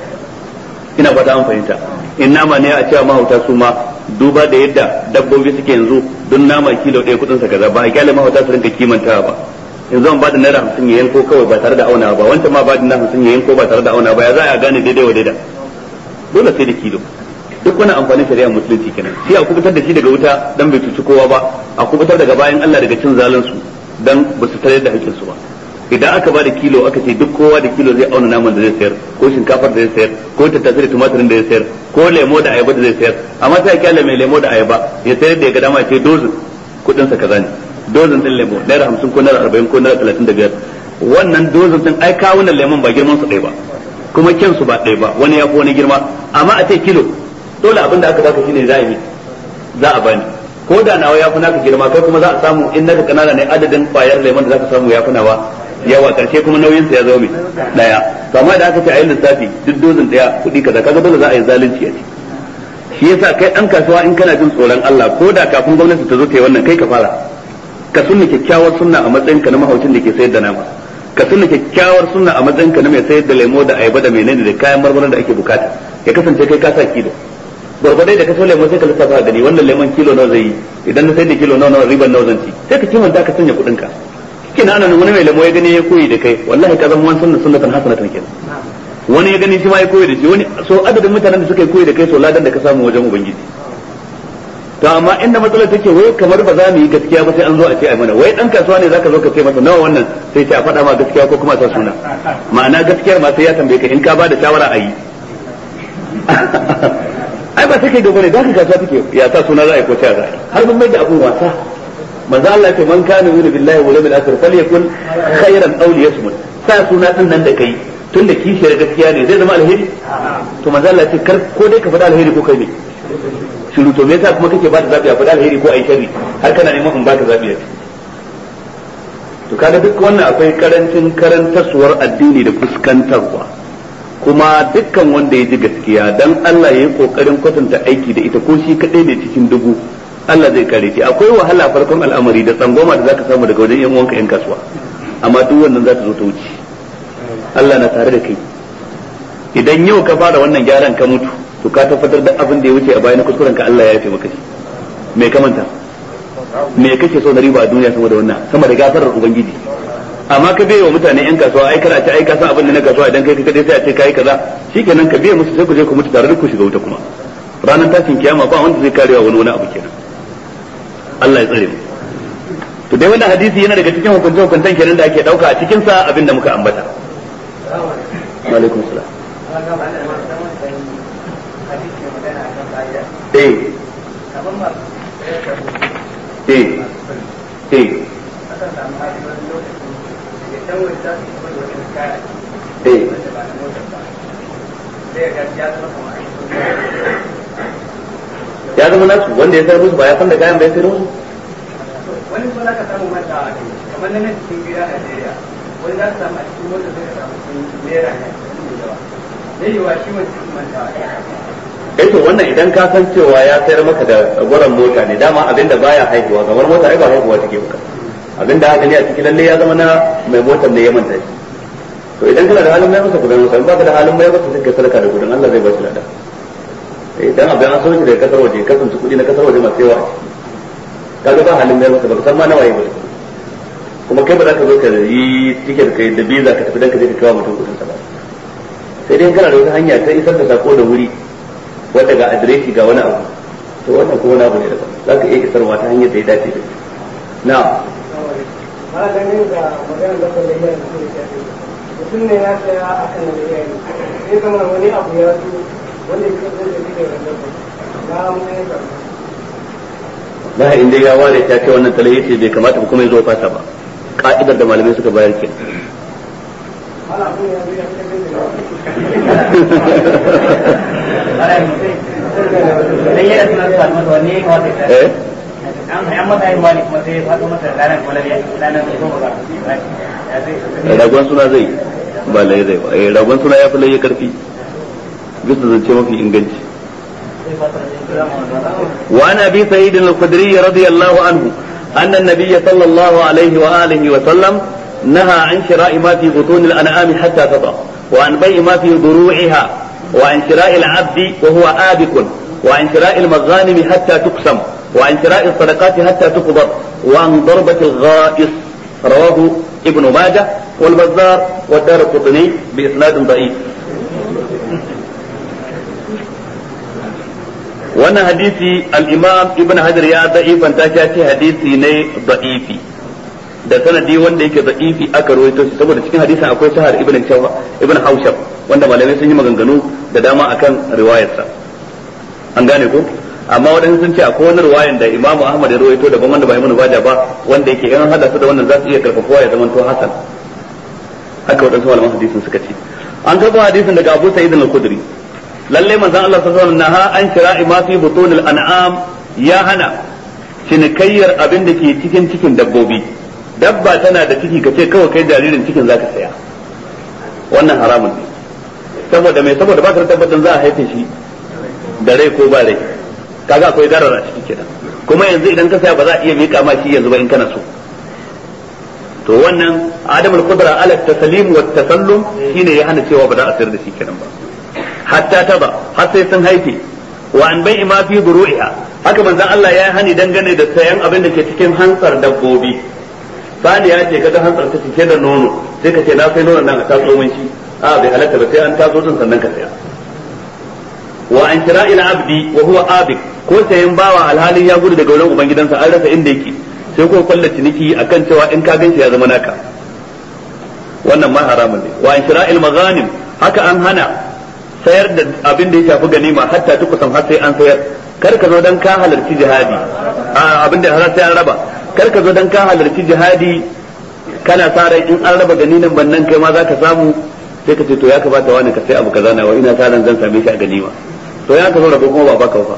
ina fata an fahimta in nama ne a cewa mahauta su ma duba da yadda dabbobi suke yanzu don nama kilo ɗaya kudin sa kaza ba a kyale mahauta su rinka kimantawa ba yanzu an bada naira 50 ya yanko kawai ba tare da auna ba wancan ma bada naira 50 ya yanko ba tare da auna ba ya za a gane daidai wa daida dole sai da kilo duk wani amfanin shari'a musulunci kenan sai a kubutar da shi daga wuta dan bai cuci kowa ba a kubutar daga bayan Allah daga cin zalun su dan ba su tare da hakkin su ba idan aka bada kilo aka ce duk kowa da kilo zai auna naman da zai sayar ko shinkafar da zai sayar ko tattasai da tumatirin da zai sayar ko lemo da ayaba da zai sayar amma sai a kyale mai lemo da ayaba ya sayar da ya ga dama ce dozin kudin sa kaza ne dozin din lemo naira 50 ko naira 40 ko naira 35 wannan dozin din ai kawunan lemon ba girman su ɗaya ba kuma kyan su ba ɗaya ba wani ya fi wani girma amma a ce kilo dole abin da aka baka shine za a bani ko da nawa ya fi naka girma kai kuma za a samu in naka kanana ne adadin kwayar lemon da zaka samu ya fi nawa yawa karshe kuma nauyin sa ya zo mai daya to amma da aka ce ayi lissafi duk dozin daya kuɗi kaza kaga dole za a yi zalunci a ciki shi yasa kai dan kasuwa in kana jin tsoron Allah ko da kafin gwamnati ta zo ta yi wannan kai ka fara ka sunna kyakkyawar sunna a matsayinka na mahaucin da ke sayar da nama ka sunna kyakkyawar sunna a matsayinka na mai sayar da lemo da ayaba da menene da kayan marmarin da ake bukata ya kasance kai ka sa kilo gwargwadai da ka so lemo sai ka lissafa gani wannan lemon kilo nawa zai yi idan na sayar da kilo nawa riban nawa zan ci sai ka kimanta ka sanya kuɗin ka kina nan wani mai lemo ya gani ya koyi da kai wallahi ka zama wani sunnatan hasanatan kenan wani ya gani shi ma ya koyi da shi wani so adadin mutanen da suka koyi da kai so ladan da ka samu wajen ubangiji to amma inda matsalar take wai kamar ba za mu yi gaskiya ba sai an zo a ce ai mana wai dan kasuwa ne zaka zo ka ce masa nawa wannan sai ce a faɗa ma gaskiya ko kuma sa suna ma'ana gaskiyar ma sai ya tambaye ka in ka bada shawara a yi ai ba take gaba ne zaka kasuwa take ya sa suna za a yi ko ta za a yi har mun mai da abun wasa manzo Allah ce man kana yu'minu billahi wal yawmil akhir falyakun khairan aw liyasmut sa suna din nan da kai tunda kishiyar gaskiya ne zai zama alheri to manzo Allah ce kar ko dai ka faɗa alheri ko kai ne shiru to me yasa kuma kake ba da zabi a faɗa alheri ko ai sharri har kana neman in ba ka zabi to kaga duk wannan akwai karancin karantarsuwar addini da fuskantarwa kuma dukkan wanda ya ji gaskiya dan Allah ya yi kokarin kwatanta aiki da ita ko shi kadai ne cikin dubu Allah zai kare ki akwai wahala farkon al'amari da tsangoma da zaka samu daga wajen yan uwanka yan kasuwa amma duk wannan za ta zo ta wuce Allah na tare da kai idan yau ka fara wannan gyaran ka mutu to ka tabbatar da abin da ya wuce a bayan kuskuren ka Allah ya yafe maka shi me ka manta me kake so na riba a duniya saboda wannan sama da gafarar ubangiji amma ka biye wa mutane yan kasuwa ai kana ce ai ka san abin da na kasuwa idan kai kadai sai a ce kai kaza shikenan ka biye musu sai ku je ku mutu tare da ku shiga wuta kuma ranar tashin kiyama ba wanda zai karewa wani abu kenan Allah ya tsare mu to dai wannan hadisi yana daga cikin hukunce-hukuncen kenan da ake dauka a cikin sa abin da muka ambata wa alaikum salam ya zama nasu wanda ya sayar musu ba ya san da kayan bai sayar musu wani ko za ka samu mata kamar nan cikin gida Najeriya wani za ka samu a cikin mota sai ka samu naira ne zai yi wa shi wani cikin manta to wannan idan ka san cewa ya sayar maka da gwaran mota ne dama abinda baya haihuwa kamar mota ai ba haihuwa take maka abinda haka ne a cikin lalle ya zama na mai motar ne ya manta shi to idan kana da halin mai masa kudin musa ba ka da halin mai masa sai ka sadaka da kudin Allah zai ba shi lada idan abin an sauke daga kasar waje kasance kudi na kasar waje masu yawa kaga ba halin mai masa ba san ma nawa yi ba kuma kai ba za ka zo ka yi tiket kai da biza ka tafi dan ka je ka kawo mutum kudin sa ba sai dai kana da wata hanya ta isar da sako da wuri wanda ga adireshi ga wani abu to wannan ko wani abu ne daban za ka iya isarwa ta hanyar da ya dace da na ba ganin da magana da kuma yayin da mutum ne ya tsaya a kan da yayin sai kamar wani abu ya zo wanda ya kasance da kike da na mun ga ba inda ya ware ta ce wannan talaye ce bai kamata ba kuma ya zo fasa ba ka'idar da malamai suka bayar ke ragon suna zai ba laye zai ba ragon suna ya fi laye karfi bisa zance mafi inganci وعن ابي سعيد الخدري رضي الله عنه ان النبي صلى الله عليه واله وسلم نهى عن شراء ما في بطون الانعام حتى تضع وعن بيع ما في ضروعها وعن شراء العبد وهو آبق وعن شراء المغانم حتى تقسم وعن شراء الصدقات حتى تقبض وعن ضربة الغائص رواه ابن ماجه والبزار والدارقطني بإسناد ضعيف. wannan hadisi al-imam ibn hajar ya da'ifanta shi hadisi ne da'ifi da sanadi wanda yake da'ifi aka rawaito shi saboda cikin hadisin akwai sahar ibn haushab wanda malamai sun yi maganganu da dama akan riwayarsa an gane ko amma wadannan sun ce akwai wani riwayan da imam ahmad ya rawaito daban wanda ba ibn majah ba wanda yake in hada su da wannan za su iya karfafuwa ya zama to hasan haka wadansu malaman hadisin suka ce an karɓo hadisin daga abu sa'id al-khudri lalle manzon Allah sallallahu alaihi wasallam naha an shira'i ma fi butunil an'am ya hana cinikayyar abin da ke cikin dabbobi dabba tana da ciki kace kawai kai jaririn cikin zaka saya wannan haramun ne saboda baka tabbatar za a haife shi da rai ko ba rai kaga akwai darar a ciki kenan kuma yanzu idan ka saya ba za a iya mika ma shi yanzu ba in kana so to wannan adamul qudra ala taslim wa tasallum shine ya hana cewa ba za a sayar da shi kenan ba hatta taba har sai sun haife wa an bai ma fi duru'iha haka manzon Allah ya hani dangane da sayan abin da ke cikin hantsar dabbobi saniya ce kaga hantsar ta cike da nono sai ka ce na sai nonon nan a tatso min shi a bai halatta ba sai an tatso din sannan ka saya wa an shira'il abdi wa huwa abik ko sayan bawa alhalin ya gudu daga wurin ubangidansa an rasa inda yake sai ko kwalla ciniki akan cewa in ka ganshi ya zama naka wannan ma haramun ne wa an shira'il maghanim haka an hana sayar da abin da ya shafi ganima hatta tukusan har sai an sayar kar ka zo dan ka halarci jihadi abin da har sai an raba kar ka zo dan ka halarci jihadi kana sa ran in an raba ganinan bannan kai ma za ka samu sai ka ce to ya kamata wani ka sai abu kaza na wa ina sa ran zan same shi a ganima to ya ka zo rabo kuma ba baka ba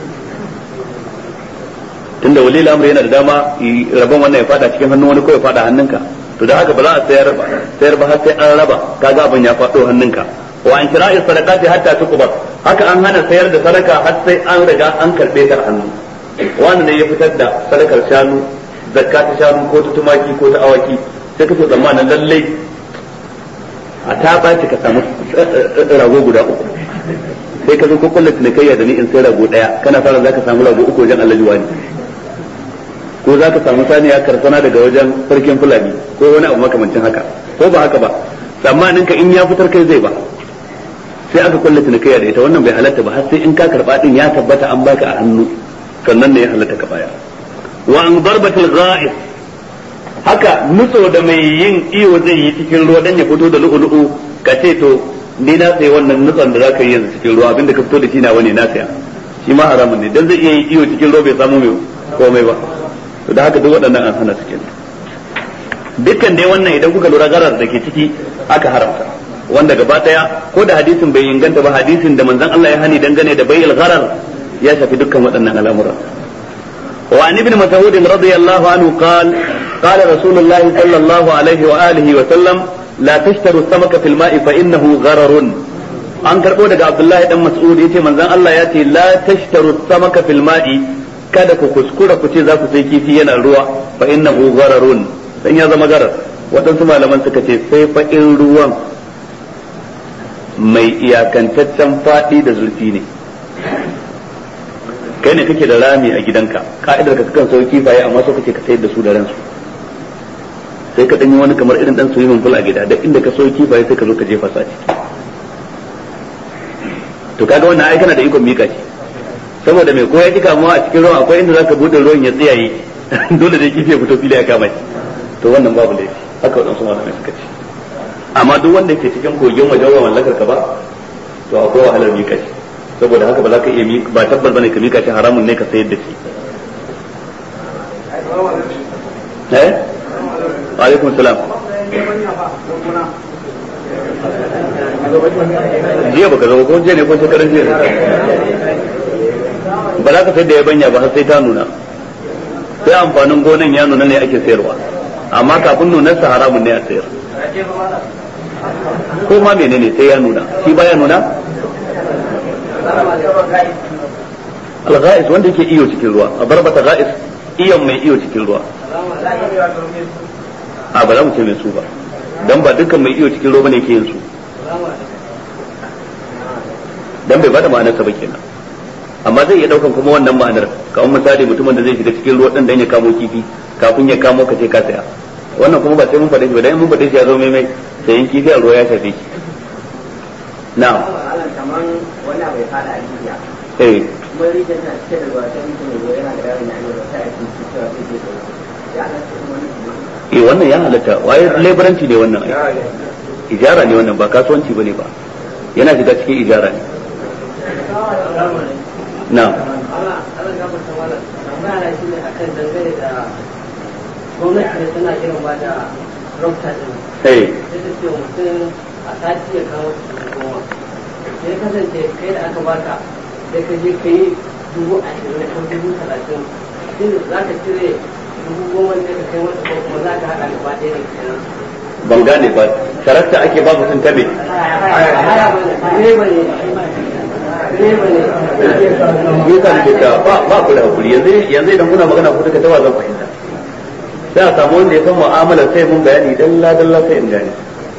tunda wali lamar yana da dama rabon wannan ya fada cikin hannun wani ko ya fada hannunka to da haka ba za a sayar ba har sai an raba kaga abin ya fado hannunka wa an shira'i sadaqati hatta tuqbal haka an hana sayar da sadaka har sai an riga an karbe ta hannu wani ne ya fitar da sadakar shanu zakka ta shanu ko ta tumaki ko ta awaki sai ka so tsammanin lalle a ta baci ka samu rago guda uku sai ka zo ko kullu tinikayya da ni in sai rago daya kana fara zaka samu rago uku wajen Allah juwani ko za ka samu saniya karsana daga wajen sarkin fulani ko wani abu makamancin haka ko ba haka ba tsammanin ka in ya fitar kai zai ba sai aka kulle tunikayya da ita wannan bai halatta ba har sai in ka karba din ya tabbata an baka a hannu sannan ne ya halatta ka baya wa an darbatil gha'is haka nutso da mai yin iyo zai yi cikin ruwa dan ya fito da lu'ulu'u ka ce to ni na sai wannan nutson da zaka yi yanzu cikin ruwa abinda ka fito da shi na wani na saya shi ma haramun ne dan zai iya yin iyo cikin ruwa bai samu mai komai ba to da haka duk waɗannan an hana su kenan dukkan dai wannan idan kuka lura garar da ke ciki aka haramta wanda gaba daya ko da hadisin bai inganta ba hadisin da manzon Allah ya hani dangane da bai'il gharar ya shafi dukkan waɗannan al'amura wa an ibn mas'ud radiyallahu anhu qala rasulullah sallallahu alaihi wa alihi wa sallam la tashtaru samaka fil ma'i fa innahu ghararun an karbo daga abdullahi dan mas'ud yace manzon Allah ya ce la tashtaru samaka fil ma'i kada ku kuskura ku ce za ku sai kifi yana ruwa fa innahu ghararun dan ya zama garar waɗansu malaman suka ce sai fa in ruwan mai iyakantaccen faɗi da zurfi ne kai ne kake da rami a gidanka ka'idar ka kan sauki kifaye amma so kake ka sayar da su da ransu sai ka danyi wani kamar irin dan swimming pool a gida da inda ka sauki kifaye sai ka zo ka jefa sa ciki to kaga wannan ai kana da ikon mika shi saboda mai koya kika mu a cikin ruwan akwai inda zaka bude ruwan ya tsiyaye dole da kifi ya fito fili ya kama shi to wannan babu laifi haka wadansu malamai suka ce amma duk wanda ke cikin kogin wajen wa mallakar ka ba to akwai wahalar mika shi saboda haka ba za ka iya ba tabbas bane ka mika shi haramun ne ka sayar da shi wa alaikum salam jiya baka zama ko jiya ne ko shekaran jiya ba za ka sayar da yabanya ba har sai ta nuna sai amfanin gonan ya nuna ne ake sayarwa amma kafin nunar sa haramun ne a sayar ko ma menene sai ya nuna shi baya nuna al-gha'is wanda yake iyo cikin ruwa a barbata gha'is iyon mai iyo cikin ruwa a ba za mu ce mai su ba dan ba dukkan mai iyo cikin ruwa bane yake yin su dan bai bada ma'anar sa ba kenan amma zai iya daukan kuma wannan ma'anar kamar misali mutumin da zai shiga cikin ruwa din dan ya kamo kifi kafin ya kamo ka ce ka saya wannan kuma ba sai mun faɗe shi ba dan mun faɗe shi ya zo mai sayin kifi a ruwa ya shafe shi na'am kaman wani abu ya fada a jiya kuma rijiyar na cike da ruwa ta mutum ne yana da yaron yana da ta aiki cewa sai ke ya halatta wani wannan ya halatta waye leburanci ne wannan ai ijara ne wannan ba kasuwanci bane ba yana shiga cikin ijara ne na'am Allah ya gafarta wala amma ana shi ne akan dangane da gwamnati ne tana irin ba da rokta din sai ta ce mutum a sati ya kawo goma sai kasance kai da aka baka sai ka je ka yi 20,000 ko 30,000 sai za ka cire 10,000 sai ka kai wata ko kuma za ka haɗa gaba ɗaya ne kenan ban gane ba tarakta ake ba mutum tabe yasa ke ta ba ku da hakuri yanzu idan kuna magana ku daga tawa zan fahimta sai a samu wanda ya san mu'amalar sai mun bayani dalla sai in gane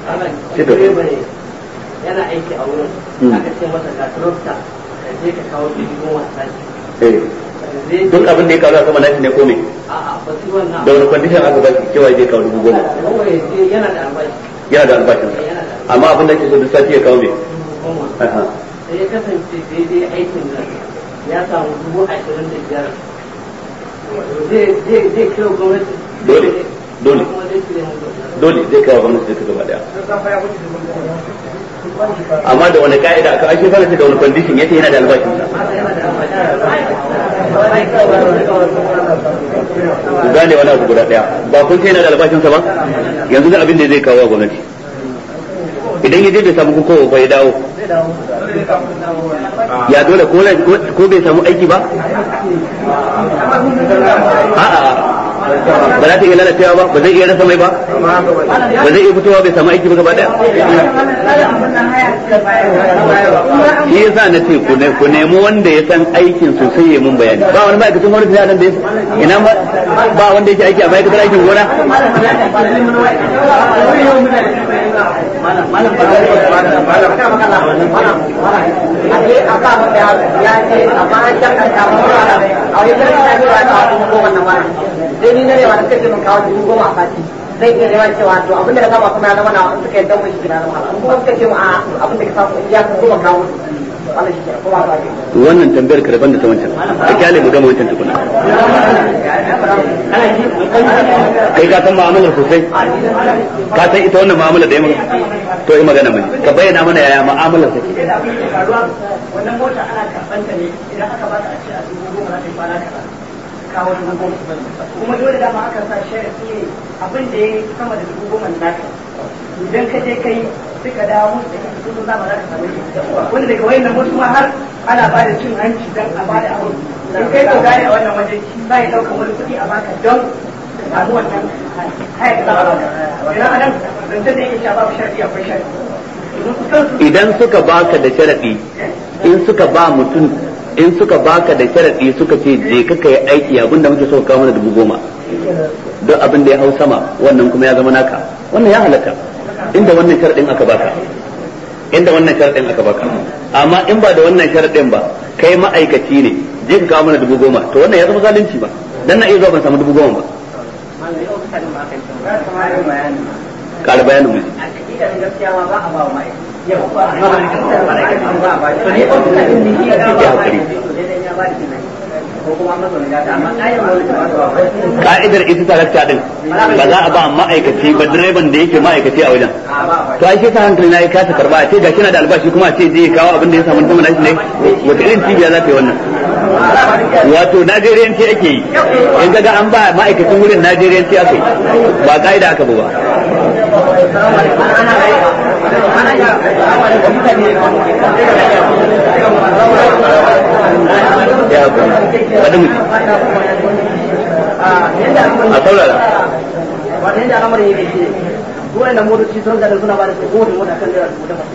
yana aiki a wurin aka ce masa ga tractor ka je ka kawo 10,000 duk abin da ya kawo sama nashi ne ko me a'a ba su wannan da wani condition aka ba shi cewa zai kawo 10,000 yana da albashi albashin amma abin da ke so duk sati ya kawo me sai ya kasance daidai aikin nan ya samu 25,000 zai kira gwamnati dole zai kawo gwamnati ta gaba daya amma da wani ka'ida aka ashe fara da wani condition yace yana da albashin sa gane wani abu guda daya ba kun ce yana da albashinsa ba yanzu da abin da zai kawo gwamnati idan ya je bai samu kowa ba ya dawo ya dole ko bai samu aiki ba a'a ba za ta iya lalacewa ba ba zai iya rasa mai ba ba zai iya fitowa bai samu aiki ba gaba daya shi yasa na ce ku nemi wanda ya san aikin sosai ya mun bayani ba wani ma'aikacin gwamnati ne nan da ina ba wanda yake aiki a ma'aikatar aikin gona sai ni na ne wani kace mun kawo 10,000 a sati zai iya rewa cewa to abin da ka samu kuma ya zama na suka yadda mai shi na zama kuma suka ce mu a abin da ka samu ya kuma kawo wannan shi kuma ba wannan tambayar ka daban da ta wancan ka kyale mu gama wancan tukuna kai ka san mu'amalar sosai ka san ita wannan mu'amalar da ya maka to yi magana mai ka bayyana mana yaya mu'amalar take wannan mota ana karɓar ta ne idan aka ba ta a ce a 10,000 za ta yi kwana kaza kawo 10,000 kuma dole da ma aka sa sharafi ne abin da ya sama da 10,000 naka idan ka je kai suka dawo musu da kake sun zama za ka samu shi wanda daga wayannan mutu ma har ana ba da cin hanci don a ba da abu in kai ko gane a wannan waje za ya ɗaukar wani kuɗi a baka don samu wannan haya ka zama idan anan zancen da yake sha babu sharafi akwai sharafi idan suka baka da sharadi in suka ba mutum in suka baka da sharadi suka ce je ka kai aiki abinda muke so ka kawo mana 10,000 don abin da ya hau sama wannan kuma ya zama naka wannan ya halatta inda wannan sharadin aka baka amma in ba da wannan sharadin ba kai ma'aikaci ne je ka kawo mana 10,000 to wannan ya zama zalunci ba dan na iya zuwa ban samu 10,000 ba ƙara bayanin mu gaskiya ba a ba wa ma'aikata ka'idar ita ta lakta din ba za a ba ma'aikaci ba direban da yake ma'aikaci a wajen to ai sai ta hankali na ya kasa karba a ce ga kina da albashi kuma a ce zai kawo abin da ya samu kuma nashi ne wata irin cibiya za ta yi wannan wato najeriyanci ake yi in ga an ba ma'aikacin wurin najeriyanci aka yi ba ka'ida aka ba ya wadda mutu a saurara wata yadda al'amarin yake shi duwane da motoci sun gada suna ba da kowace mota kan da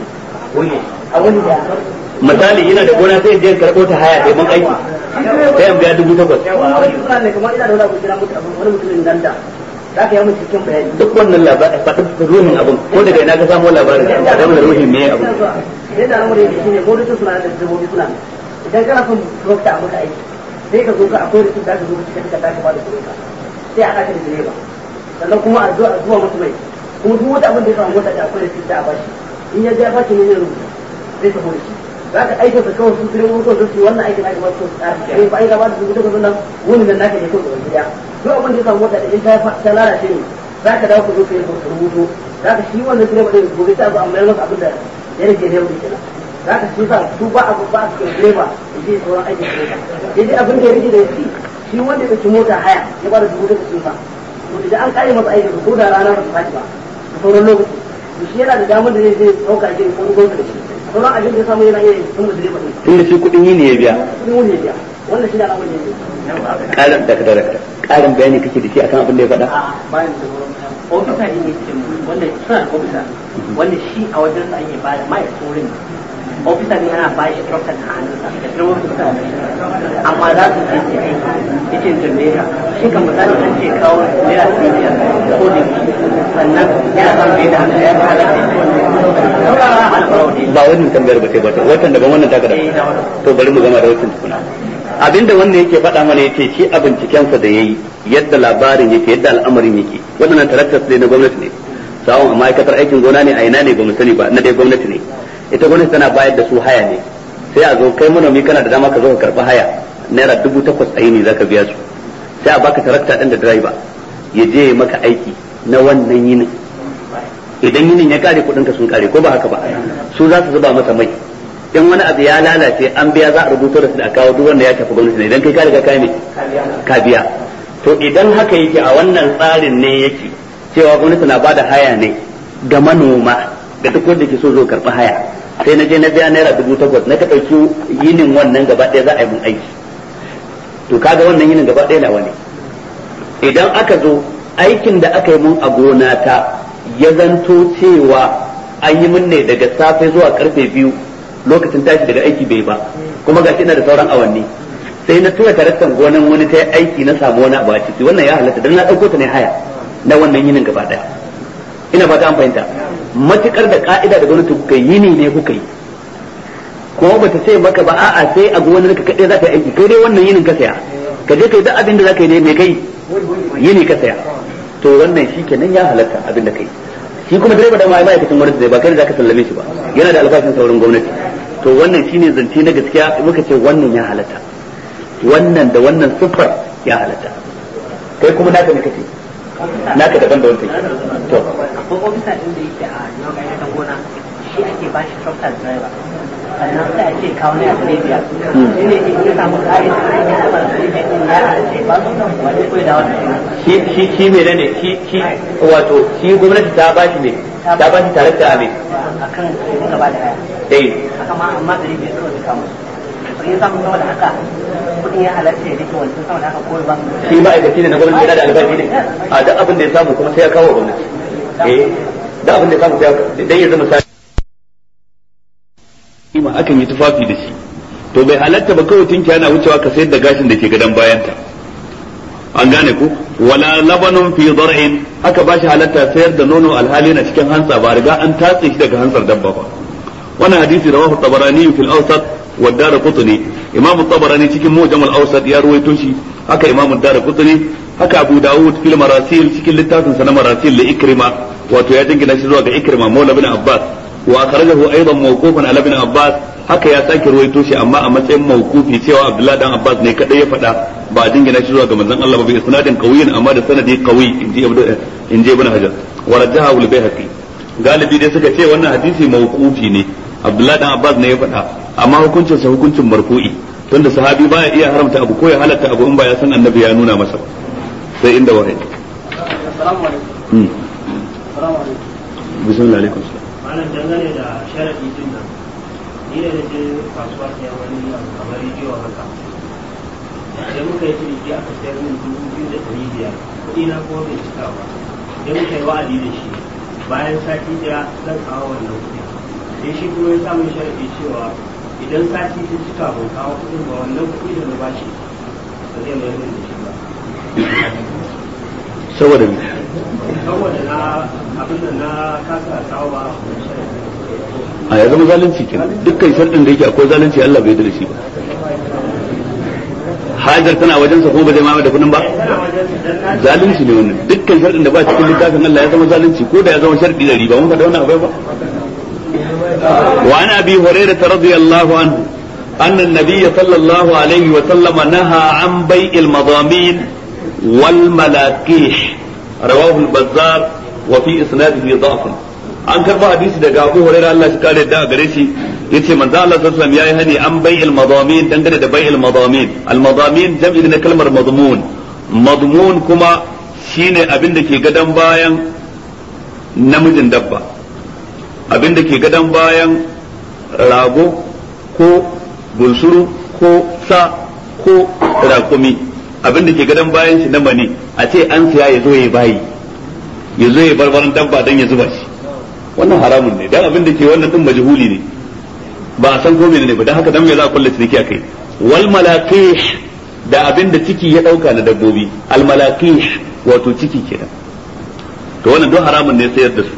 a wani da misali yana da gona sai je karɓo ta haya sai man aiki sai an biya 8,000 suna ne kamar ina da wani abu kira wani mutumin ganda za ka yi mun cikin bayani duk wannan labarin faɗin ruhin abin ko daga ina ka samu labarin da da ruhin me abin yadda al'amarin yake shi ne motocin suna da dabbobi suna idan kana son dokta a maka aiki sai ka zo ka akwai da da ka zo ka cika tashi ba da kuɗin ka sai a ɗaka da direba sannan kuma a zuwa musu mai kuma duk wata abin da ya samu mota da akwai da da a bashi in ya ja bashi ne zai rubuta sai ka bude shi za ka aika ka kawai su direba ko su wannan aikin aka ba su tsari sai ba ai gaba da su duka nan wani nan naka ne ko da wani duk abin da ya samu mota da in ta lalace ne za ka dawo ka zo ka yi rubutu za ka shi wannan direba da gobe ta zo a mayar masa abin da ya rage ne wuce kenan za ka shi sa su ba abu ba su direba da shi sauran aikin direba sai dai abin da ya rage da shi wanda ya ci mota haya ya ba da dubu da sun sa to idan an kare masa aikin ko da rana ba su faɗi ba da sauran lokaci to shi yana da damar da zai ɗauka aikin ko gwamnati da shi sauran abin da ya samu yana iya sun da direba ɗin tun da shi kuɗin yi ne ya biya wannan shi da al'amari ne ƙarin bayani kake da shi akan abin da ya faɗa bayan da ofisa ne ke wanda suna da ofisa wanda shi a wajen sa ake bada ma'aikacin wurin ofisa ne yana bashi tractor a hannunsa da girman su amma za su je su aiki cikin jamaica shi kan misali an ce kawo naira 500 ko da sannan yana son bai da hannu ya fi halatta ba wannan tambayar ba ce ba watan daban wannan taka da to bari mu gama da watan tukuna abinda wannan yake faɗa mana yace shi a bincikensa da yayi yadda labarin yake yadda al'amarin yake wannan taraktas ne na gwamnati ne sawon a ma'aikatar aikin gona ne a ina ne ba mu sani ba na dai gwamnati ne ita gwamnati tana bayar da su haya ne sai a zo kai manomi kana da dama ka zo ka karɓi haya naira 8,000 a yini zaka biya su sai a baka tarakta din da driver ya je maka aiki na wannan yinin idan yinin ya kare kudin ka sun kare ko ba haka ba su za su zuba masa mai in wani abu ya lalace an biya za a rubuto da su da kawo duk wanda ya shafi gwamnati ne idan kai ka riga kai ne ka biya to idan haka yake a wannan tsarin ne yake cewa gwamnati na bada haya ne ga manoma da duk wanda ke so zo karɓi haya sai na je na biya naira 8,000 na ka ɗauki yinin wannan gaba ɗaya za a yi mun aiki to kaga wannan yinin gaba ɗaya na wani idan aka zo aikin da aka yi mun a gona ta ya zanto cewa an yi mun ne daga safe zuwa karfe 2 lokacin tashi daga aiki bai ba kuma gashi ina da sauran awanni sai na tura taraktan gonan wani ta aiki na samu wani abu a ciki wannan ya halatta dan na dauko ta ne haya na wannan yinin gaba daya ina fata an fahimta matukar da ka'ida da gwamnati kuka yini ne kuka yi kuma bata ce maka ba a'a sai a gonar ka kadai za ka yi aiki kai dai wannan yinin ka saya ka je kai duk abin da za ka yi ne mai kai yini ka saya to wannan shi kenan ya halatta abin da kai shi kuma direba da ma'aikacin gwamnati zai ba kai da zaka sallame shi ba yana da albashin saurin gwamnati to wannan shine zance na gaskiya muka ce wannan ya halatta wannan da wannan siffar ya halatta kai kuma naka ne kace naka daban da wancan to ko ofisa din da yake a yau ga ta gona shi ake ba shi tractor driver sannan sai ake kawo ne a Arabia shi ne ke samu kai da ake da ba ce ba su da wani koyi da wannan shi me ne shi wato shi gwamnati ta ba shi ne ta ba shi tarakta a me akan gaba da haya haka ma amma da ribe kawai da kawo sai samu sama da haka kudin ya halatta ya dake wancan sama da haka koyi ba shi ma'aikaci ne na gwamnati yana da albashi ne a duk abin da ya samu kuma sai ya kawo gwamnati duk abin da ya samu sai dan ya zama sai ma akan yi tufafi da shi to bai halatta ba kawai tinki yana wucewa ka sayar da gashin da ke gadan bayanta an gane ku wala labanun fi dar'in haka ba shi halatta sayar da nono alhali na cikin hantsa ba riga an tatse shi daga hantsar dabba ba wannan hadisi rawahu tabarani fil awsat wa ad-darqutni imam tabarani cikin mujam al-awsat ya ruwaito shi haka imam ad-darqutni haka abu daud fil marasil cikin littafin sa na marasil li ikrima wato ya jingina shi zuwa ga ikrima maula bin abbas wa akhrajahu aidan mawqufan ala ibn abbas haka ya sake ruwaito shi amma a matsayin mawqufi cewa abdullahi dan abbas ne kadai ya faɗa ba a dingina shi zuwa ga manzon Allah ba bi isnadin qawiyin amma da sanadi qawi inji ibn hajar wa rajaha al bayhaqi galibi dai suka ce wannan hadisi mawqufi ne abdullahi dan abbas ne ya faɗa amma hukuncin sa hukuncin marfu'i tunda sahabi baya iya haramta abu ko ya halatta abu in ba ya san annabi ya nuna masa sai inda wahayi assalamu alaikum assalamu alaikum bismillah alaikum malam dangane da sharadi din nan ni da je kasuwa ta wani kamar rijiyo haka sai muka yi ciniki aka sayar min 2,500 kuɗi na kuma bai cika ba sai muka yi wa'adi da shi bayan sati daya zan kawo wannan kuɗi sai shi kuma ya samun sharadi cewa idan sati ta cika ban kawo kuɗin ba wannan kuɗi da na bashi ba zai mai da shi ba saboda na abin da na kasa kawo ba a ya zama zalunci kenan dukkan sharɗin da yake akwai zalunci Allah bai yarda da shi ba hajar tana wajen sa ko ba zai ma da kudin ba zalunci ne wannan dukkan sharɗin da ba cikin littafin Allah ya zama zalunci ko da ya zama sharɗi da riba mun faɗa wannan abai ba wa an abi hurairah radiyallahu anhu أن النبي صلى الله عليه وسلم نهى عن بيع المضامين والملاكيش رواه البزار وفي إسناده ضعف an karba hadisi daga Abu Hurairah Allah shi kare da gare shi yace manzo Allah sallallahu alaihi wasallam yayi hani an bai'il madamin dangane da bai'il madamin al madamin jam'i na kalmar madmun madmun kuma shine abin da ke gadan bayan namijin dabba abin da ke gadan bayan rago ko bunsuru ko sa ko rakumi abin da ke gadan bayan shi na mani a ce an siya ya zo ya bayi ya zo ya barbaran dabba dan ya zuba shi wannan haramun ne dan abin da ke wannan din majhuli ne ba a san ko menene ba dan haka dan me za a kulle ciniki akai wal malaqish da abin da ciki ya dauka na dabbobi al malaqish wato ciki kenan to wannan don haramun ne sayar da su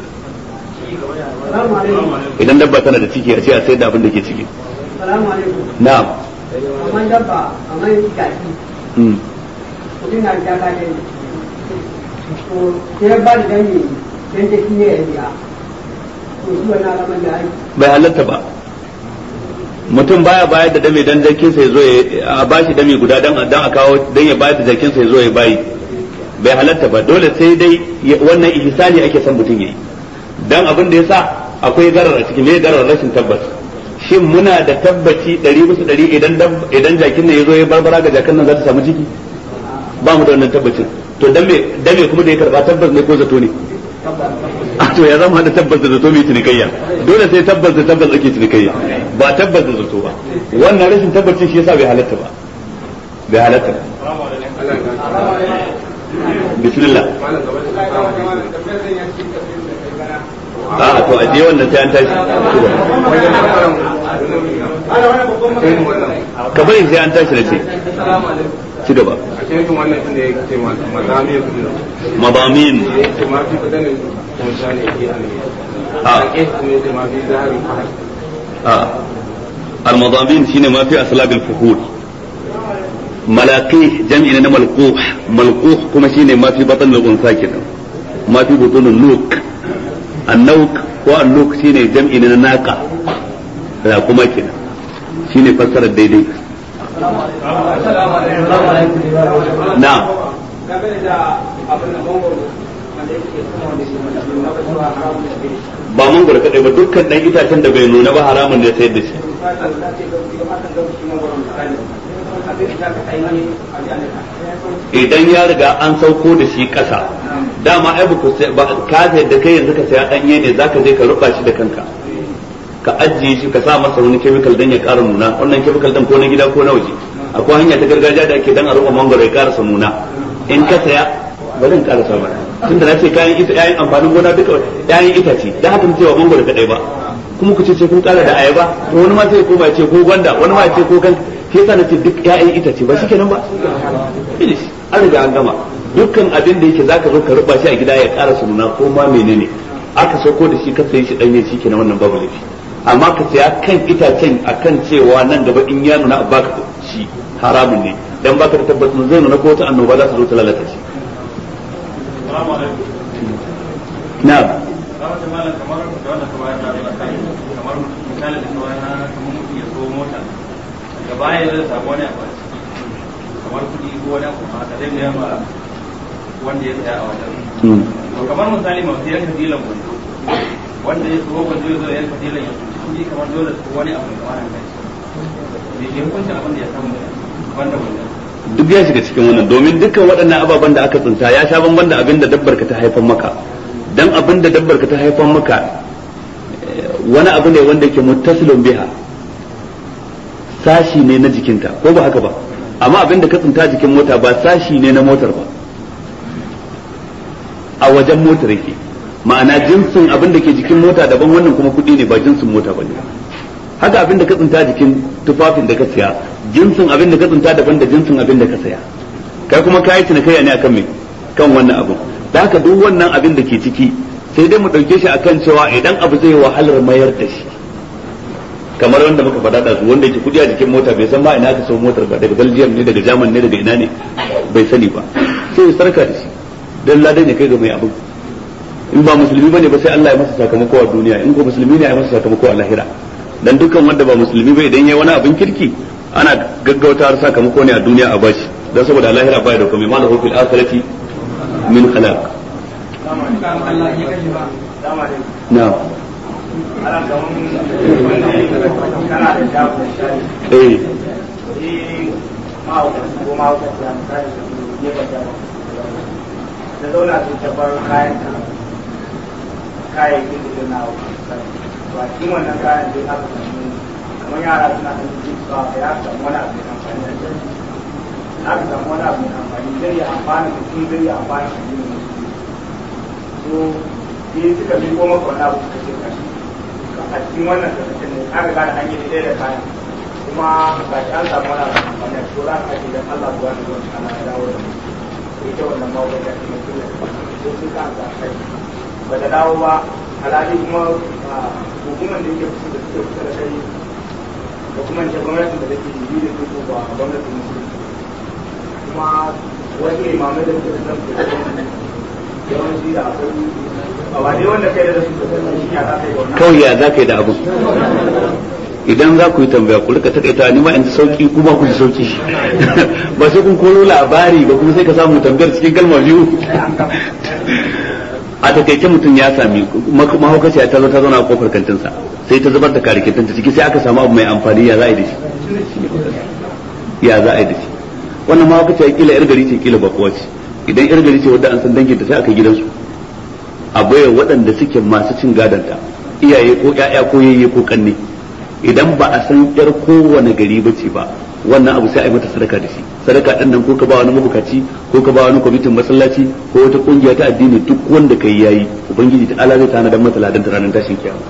idan dabba tana da ciki a ce a sayar da abin da ke ciki Assalamu alaikum. na'am Amma dabba, amma kaki. Kudin na ta ka gani. To sai ba da gani dan da shi ne ya biya. To shi wannan alaman da ai. bai halatta ba mutum baya bayar da dame dan jakin sa yazo ya bashi dame guda dan a kawo dan ya bayar da jakin sa yazo ya bayi bai halatta ba dole sai dai wannan ihsani ake son mutum yayi dan abin da yasa akwai garar a cikin me garar rashin tabbas shin muna da tabbaci 100% idan jakin nan yazo ya barbara ga jakin nan za ta samu ciki ba mu da wannan tabbacin to dan me kuma da ya karba tabbas ne ko zato ne to ya zama da tabbas da zato mai cinikayya dole sai tabbas da tabbas ake cinikayya ba tabbas da zato ba wannan rashin tabbacin shi yasa bai halatta ba bismillah to aje wannan sai an tashi ka bari sai an tashi da ce ci gaba a cikin wannan tunda ya ce madamin المضامين شيء ما في أسلاق الفخور ملاقيه جمع ملقوح ملقوح كما شيء ما في بطن الأنثى كده ما في بطون النوك النوك هو النوك شيء جمع ناقة لا كما كده شيء فسر الديدي نعم ba mangoro kadai ba dukkan dan itacen da bai nuna ba haramun ne sayar da shi idan ya riga an sauko da shi kasa dama ai ba ka sayar da kai yanzu ka saya danye ne zaka je ka ruba shi da kanka ka ajiye shi ka sa masa wani chemical dan ya ƙara nuna wannan chemical dan ko na gida ko na waje akwai hanya ta gargajiya da ake dan a ruba mangoro ya ƙara nuna in ka saya bari in ƙara sa ba tunda na ce kayan amfanin gona duka kayan itace da haka cewa mangoro kadai ba kuma ku ce sai kun ƙara da ayaba to wani ma sai ko ba ce ko gwanda wani ma ce ko kan ke sa na ce duk kayan itace ba shikenan ba finish an riga an gama dukkan abin da yake zaka zo ka ruba shi a gida ya ƙara nuna ko ma menene aka sauko da shi ka sayi shi danye shikenan wannan babu laifi amma ka saya kan itacen akan cewa nan gaba in ya nuna a baka shi haramun ne dan baka da tabbacin zai nuna ko wata annoba za ta zo ta lalata shi na'am kamar misali da kawai na kamar mutum ya so mota daga baya zai samu wani abu kamar kuɗi ko wani abu haka zai biya ma wanda ya saya a wajen to kamar misali masu yanka dilan gwando wanda ya so gwando ya zo yanka dilan ya kuɗi kamar dole su wani abu da wani kai me ke hukuncin abin da ya samu wanda gwando duk ya shiga cikin wannan domin dukkan waɗannan ababen da aka tsinta ya sha bamban da abin da dabbar ka ta haifan maka dan abin da dabbar ka ta haifan maka wani abu ne wanda ke muttasilun biha sashi ne na jikinta ko ba haka ba amma abin da ka tsinta jikin mota ba sashi ne na motar ba a wajen motar yake ma'ana jinsin abin da ke jikin mota daban wannan kuma kuɗi ne ba jinsin mota ba ne haka abin da ka tsinta jikin tufafin da ka saya jinsin abin da ka tsinta daban da jinsin abin da ka saya kai kuma kayi cinikayya ne akan me kan wannan abin da haka duk wannan abin da ke ciki sai dai mu ɗauke shi akan cewa idan abu zai wahalar mayar da shi kamar wanda muka faɗa da su wanda yake kudi a jikin mota bai san ba ina ka sau motar ba daga Belgium ne daga German ne daga ina ne bai sani ba sai ya sarka da shi dan ladan ya kai ga mai abin in ba musulmi bane ba sai Allah ya masa sakamako a duniya in ko musulmi ne ya masa sakamako a lahira dan dukkan wanda ba musulmi ba idan yayi wani abin kirki ana gaggauta har sakamako ne a duniya a bashi dan saboda lahira baya da komai malahu fil akhirati min khalaq na'am da zauna su tabar kayan kayayyakin da na ba cikin wannan kayan da aka samu kamar yara suna da ba ya samu wani abu mai amfani da shi aka samu wani abu mai amfani zai yi amfani da shi zai yi amfani da shi so sai suka bi goma kwana abu suka ce kashi a cikin wannan kasashen ne aka gane an yi ɗaya da kayan kuma ga shi an samu wani abu amfani da shi za ka ake don Allah zuwa da zuwa ana dawo da mu ita wannan ma wajen da ke mutum da sun ka a kai ba da dawo ba alhali kuma hukumar da yake kusa da suke kusa da kai da kuma ce gwamnatin da take yi da su ba gwamnatin musulunci kuma wasu imamai da suke da zan yawanci da akwai a wani wanda kai da su da shi ya za ka yi wannan kawai ya za ka yi da abu idan za ku yi tambaya ku rika takaita ni ma in ji sauki kuma ku ji sauki ba sai kun koro labari ba kuma sai ka samu tambayar cikin kalma biyu a takaice mutum ya sami mahaukaciya ta zo ta zauna a kofar kantinsa sai ta zubar da karikitan ta ciki sai aka samu abu mai amfani ya za a yi da shi ya za a yi da shi wannan ma kace kila yar gari ce kila bakuwa ce idan yar gari ce wanda an san dangin ta sai aka gidansu a baya waɗanda suke masu cin gadanta iyaye ko ƴaƴa ko yayye ko kanne idan ba a san yar kowane gari ba ce ba wannan abu sai a yi mata sadaka da shi sadaka din nan ko ka ba wani mabukaci ko ka ba wani kwamitin masallaci ko wata kungiya ta addini duk wanda kai yayi ubangiji ta Allah zai tana da mata ladan ranar tashin kiyama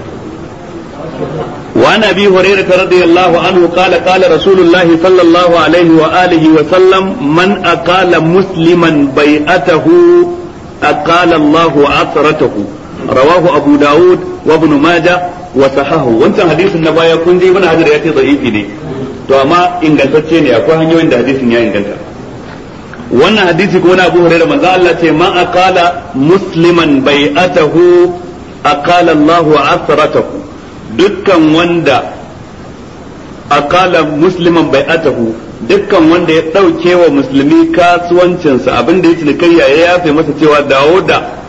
وعن ابي هريره رضي الله عنه قال قال رسول الله صلى الله عليه واله وسلم من اقال مسلما بيعته اقال الله عثرته رواه ابو داود وابن ماجه وصححه وانت حديث النبايا كن دي ابن حجر yace da'ifi ne to amma ingantacce ne akwai hanyoyin da hadisin ya inganta wannan hadisi ko na Abu Hurairah manzo Allah ce man aqala musliman bai'atahu aqala Allahu asratahu dukkan wanda aqala musliman bai'atahu dukkan wanda ya dauke wa musulmi kasuwancinsa abinda ya cinikayya ya yafe masa cewa dawo da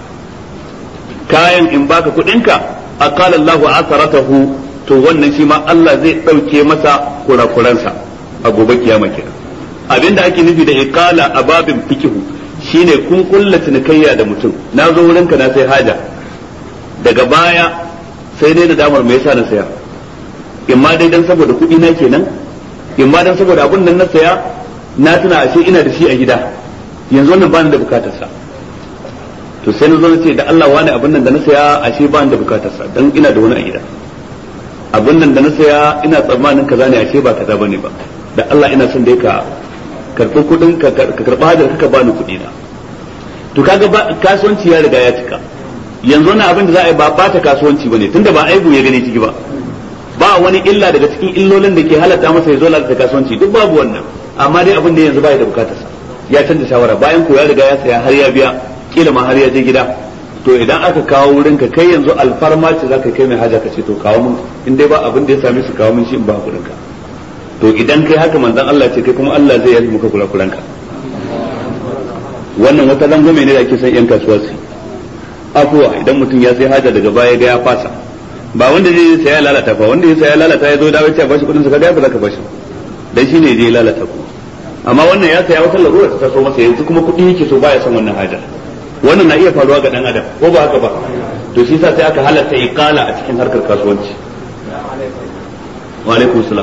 kayan in baka kudinka aqala Allahu asratahu to wannan shi ma Allah zai dauke masa kurakuransa a gobe kiyama kenan abinda ake nufi da iqala a babin fikihu shine kun kulla cinikayya da mutum na zo wurinka na sai haja daga baya sai dai da damar me yasa na saya in ma dai dan saboda kuɗi na kenan in ma dan saboda abin nan na saya na tuna ashe ina da shi a gida yanzu wannan bani da bukatar sa to sai na zo na ce da Allah wani abin nan da na saya ashe bani da bukatar sa dan ina da wani a gida abin nan da na saya ina tsammanin kaza ne ashe ba kaza bane ba da Allah ina son dai ka karɓi kuɗin ka karɓa hajar ka bani kuɗi na to kaga kasuwanci ya riga ya cika yanzu na abin da za a yi ba bata kasuwanci bane tunda ba aibu ya gane ciki ba wani illa daga cikin illolin da ke halatta masa ya zo lalata kasuwanci duk babu wannan amma dai abin da yanzu bai da bukatarsa ya canza shawara bayan ko ya riga ya saya har ya biya kila ma har ya je gida to idan aka kawo wurin ka kai yanzu alfarma ce zaka kai mai haja ka ce to kawo mun in dai ba abin da ya same su kawo mun shi in ba kuɗin ka to idan kai haka manzon Allah ce kai kuma Allah zai yi maka kula-kulan ka wannan wata zangume ne da ake son yan kasuwa su afuwa idan mutum ya sai haja daga baya ga ya fasa ba wanda zai saya lalata ba wanda ya saya lalata ya zo dawo ya bashi kudin sa kaga ba za ka bashi dan shine zai lalata ku amma wannan ya saya wata larura ta taso masa yanzu kuma kudi yake so baya son wannan haja wannan na iya faruwa ga dan adam ko ba haka ba to shi yasa sai aka halatta iqala a cikin harkar kasuwanci wa alaikum salam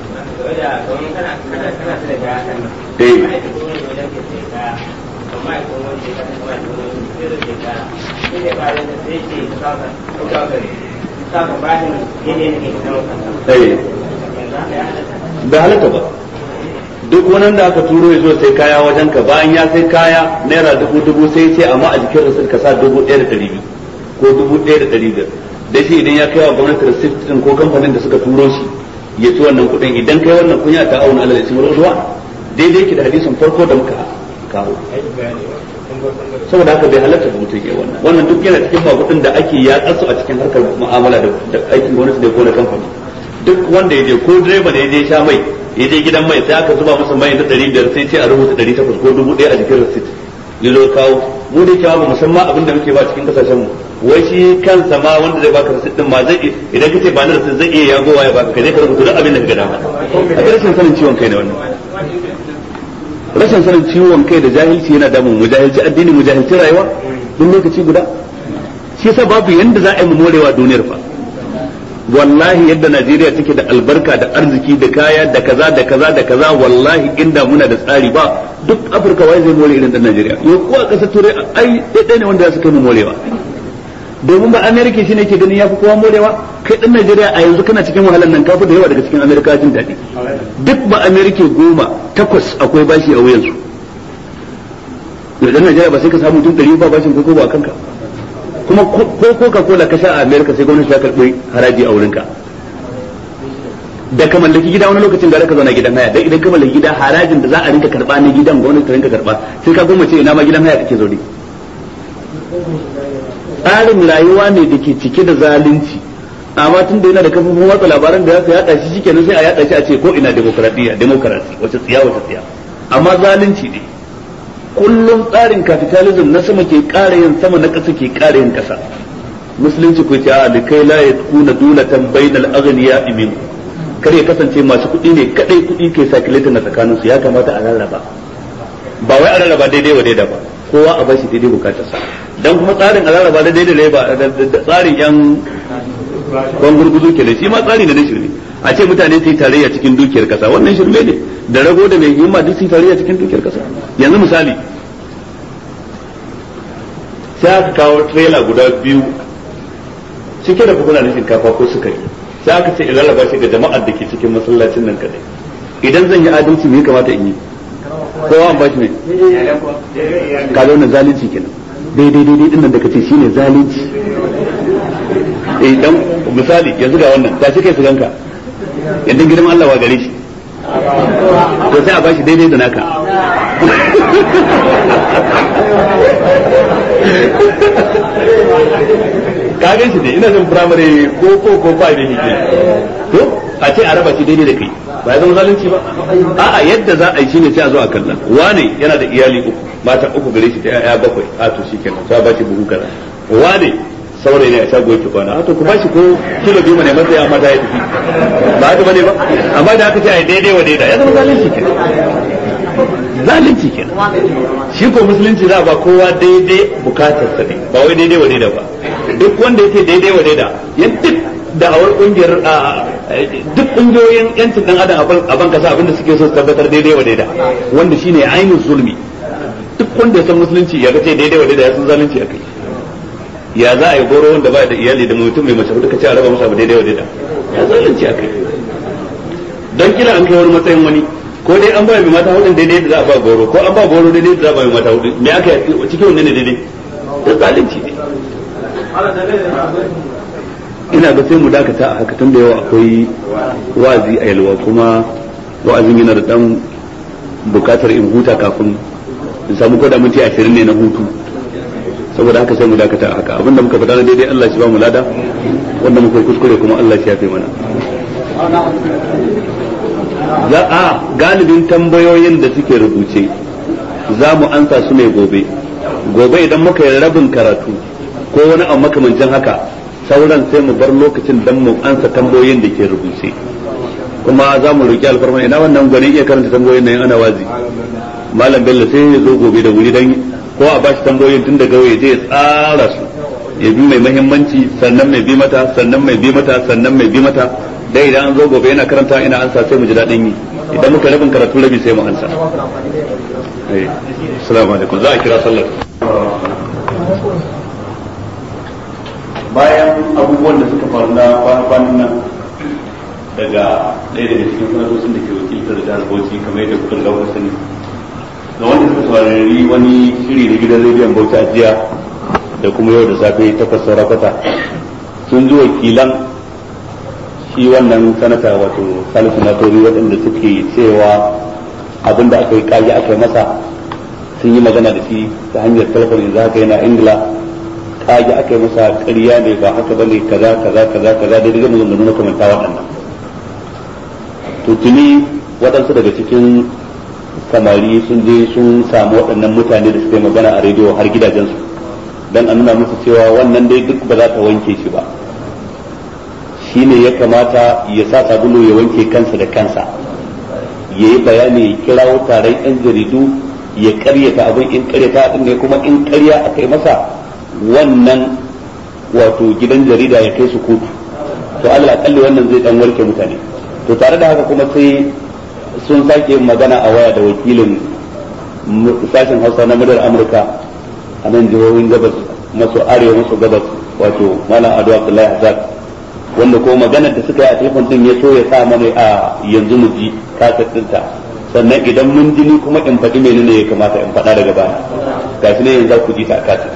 bai halatta ba duk wannan da aka turo ya zo sai kaya wajen ka bayan ya sai kaya naira dubu sai ce amma a jikin rasul ka sa 1,200 ko 1,500 da shi idan ya kai wa gwamnati receipt din ko kamfanin da suka turo shi ya ci wannan kuɗin idan kai wannan kunya ta auna Allah da shi ruwa daidai ki da hadisin farko da muka kawo saboda haka bai halatta da mutum ya wannan duk yana cikin magudin da ake yatsa a cikin harkar mu'amala da aikin gwamnati da ko na kamfani duk wanda ya je ko direba da ya je sha mai ya je gidan mai sai aka zuba masa mai na 500 sai ce a rubuta 800 ko 1000 a jikin receipt ya zo kawo mu dai kyawa ba musamman abin da muke ba cikin kasashen mu wai shi kansa ma wanda zai baka receipt din ma zai idan kace ba na receipt zai iya yagowa ya baka kai ka rubuta duk abin da ka ga dama a rashin sanin ciwon kai ne wannan rashin sanin ciwon kai da jahilci yana damun mu jahilci addini mu jahilci rayuwa duk lokaci guda shi yasa babu yanda za a yi mu morewa duniyar fa wallahi yadda Najeriya take da albarka da arziki da kaya da kaza da kaza da kaza wallahi inda muna da tsari ba duk Afirka wai zai more irin dan Najeriya yau ko a kasar Turai ai dai ne wanda za su kai mu morewa domin ba Amerika shine ke ganin yafi kowa morewa kai dan Najeriya a yanzu kana cikin wahalar nan kafi da yawa daga cikin Amerika jin daɗi duk ba Amerika 8 akwai bashi a wuyansu da dan Najeriya ba sai ka samu mutum 100 ba bashin ko ba kanka kuma ko Coca-Cola ka sha a America sai gwamnati ta karbi haraji a wurinka da ka mallaki gida wani lokacin da ka zauna gidan haya dan idan ka mallaki gida harajin da za a rinka karba na gidan gwamnati ta rinka karba sai ka goma ce ina ma gidan haya kake zaune tsarin rayuwa ne da ke cike da zalunci amma tun da yana da kafofin watsa labaran da ya yada shi shikenan sai a yada shi a ce ko ina demokrasi wace tsiya amma zalunci ne kullum tsarin capitalism na sama ke ƙara yin sama na ƙasa ke ƙara yin ƙasa musulunci ku ce a likai la yakuna dulatan bainal aghniya minkum kar ya kasance masu kuɗi ne kadai kuɗi ke sakileta na tsakanin su ya kamata a rarraba ba wai a rarraba daidai wa daidai ba kowa a bashi daidai bukatarsa dan kuma tsarin a rarraba da daidai ne ba da tsarin yan ban gurguzu ke da shi ma tsari ne na shirme a ce mutane su yi tarayya cikin dukiyar kasa wannan shirme ne da rago da mai himma duk su yi tarayya cikin dukiyar kasa yanzu misali sai aka kawo trailer guda biyu cike da buhuna na shinkafa ko sukari sai aka ce in rarraba shi ga jama'ar da ke cikin masallacin nan kadai idan zan yi adalci me kamata in yi kowa an bashi ne ka zauna zalunci kenan daidai din nan da kace shine zalunci dan misali yanzu ga wannan ta kai su ganka yadda gidan Allah wa gare shi to sai a bashi daidai da naka ka gan shi ne ina jin primary ko ba da yake to a ce a raba shi daidai da kai ba ya zama zalunci ba a'a yadda za a yi shine sai a zo a kalla wane yana da iyali uku mata uku gare shi ta yaya bakwai a to shikenan sai ba shi buhu kaza wane saurayi ne a shago yake kwana to ku ba shi ko kilo biyu ne masa ya mata ya tafi ba haka bane ba amma da aka ce a daidai wa daidai ya zama zalunci kenan zalunci kenan shi ko musulunci za a ba kowa daidai bukatar sa ne ba wai daidai wa daidai ba duk wanda yake daidai wa daidai yan duk da'awar kungiyar duk kungiyoyin yancin dan adam a ban kasa abinda suke so su tabbatar daidai wa daidai wanda shine ainihin zulmi duk wanda ya san musulunci ya ga ce daidai wa daidai ya san zalunci akai ya za a yi goro wanda ba da iyali da mutum mai mace duka ce a raba masa abu daidai wa daidai ya zalunci akai don kila an kai wani matsayin wani ko dai an ba mai mata hudun daidai da za a ba goro ko an ba goro daidai da za a ba mai mata hudu me aka yi cikin wannan ne daidai da zalunci ne ina ga sai mu dakata a haka tun da yawa akwai wazi a yalwa kuma wa'azin yana da dan bukatar in huta kafin in samu koda minti 20 ne na hutu saboda haka sai mu dakata a haka abinda muka faɗa na daidai Allah shi ba mu lada wanda muka kuskure kuma Allah shi ya fi mana za a galibin tambayoyin da suke rubuce za mu ansa su ne gobe idan muka yi rabin karatu ko wani abu makamancin haka sauran sai mu bar lokacin dan mu ansa tambayoyin da ke rubuce kuma za mu roki alfarma ina wannan gwani iya karanta tambayoyin nan ana wazi malam bello sai ya zo gobe da wuri dan ko a bashi tambayoyin tun daga waje ya tsara su ya bi mai muhimmanci sannan mai bi mata sannan mai bi mata sannan mai bi mata dai idan an zo gobe yana karanta ina ansa sai mu ji dadin yi idan muka rabin karatu rabi sai mu ansa assalamu alaikum za a kira sallar bayan abubuwan da suka faru na kwanan nan daga ɗaya daga cikin sanatocin da ke wakiltar jihar Bauchi kamar yadda kuka riga sani ga wanda suka saurari wani shiri da gidan rediyon Bauchi a jiya da kuma yau da safe 8:15 sun ji wakilan shi wannan sanata wato Salisu Matori waɗanda suke cewa abinda aka yi kaji aka yi masa sun yi magana da shi ta hanyar telefon yanzu haka yana Ingila kaji aka yi masa ƙarya ne ba haka bane kaza da daga mun nuna kamanta waɗannan to tuni waɗansu daga cikin samari sun je sun samu waɗannan mutane da suka yi magana a rediyo har gidajensu dan a nuna musu cewa wannan dai duk ba za ta wanke shi ba shine ya kamata ya sa sabulu ya wanke kansa da kansa ya yi bayani ya kirawo taron yan jaridu ya karyata abin in karyata abin ne kuma in karya aka yi masa wannan wato gidan jarida ya kai su kotu to Allah kalli wannan zai dan warke mutane to tare da haka kuma sai sun sake magana a waya da wakilin sashen Hausa na madar Amurka a nan jihohin gabas maso arewa maso gabas wato Malam Ado Abdullahi Azad wanda ko maganar da suka yi a telefon din ya so ya sa mana a yanzu mu ji kasar dinta sannan idan mun ji ni kuma in faɗi menene ya kamata in faɗa daga baya gashi ne yanzu za ku ji ta a kasar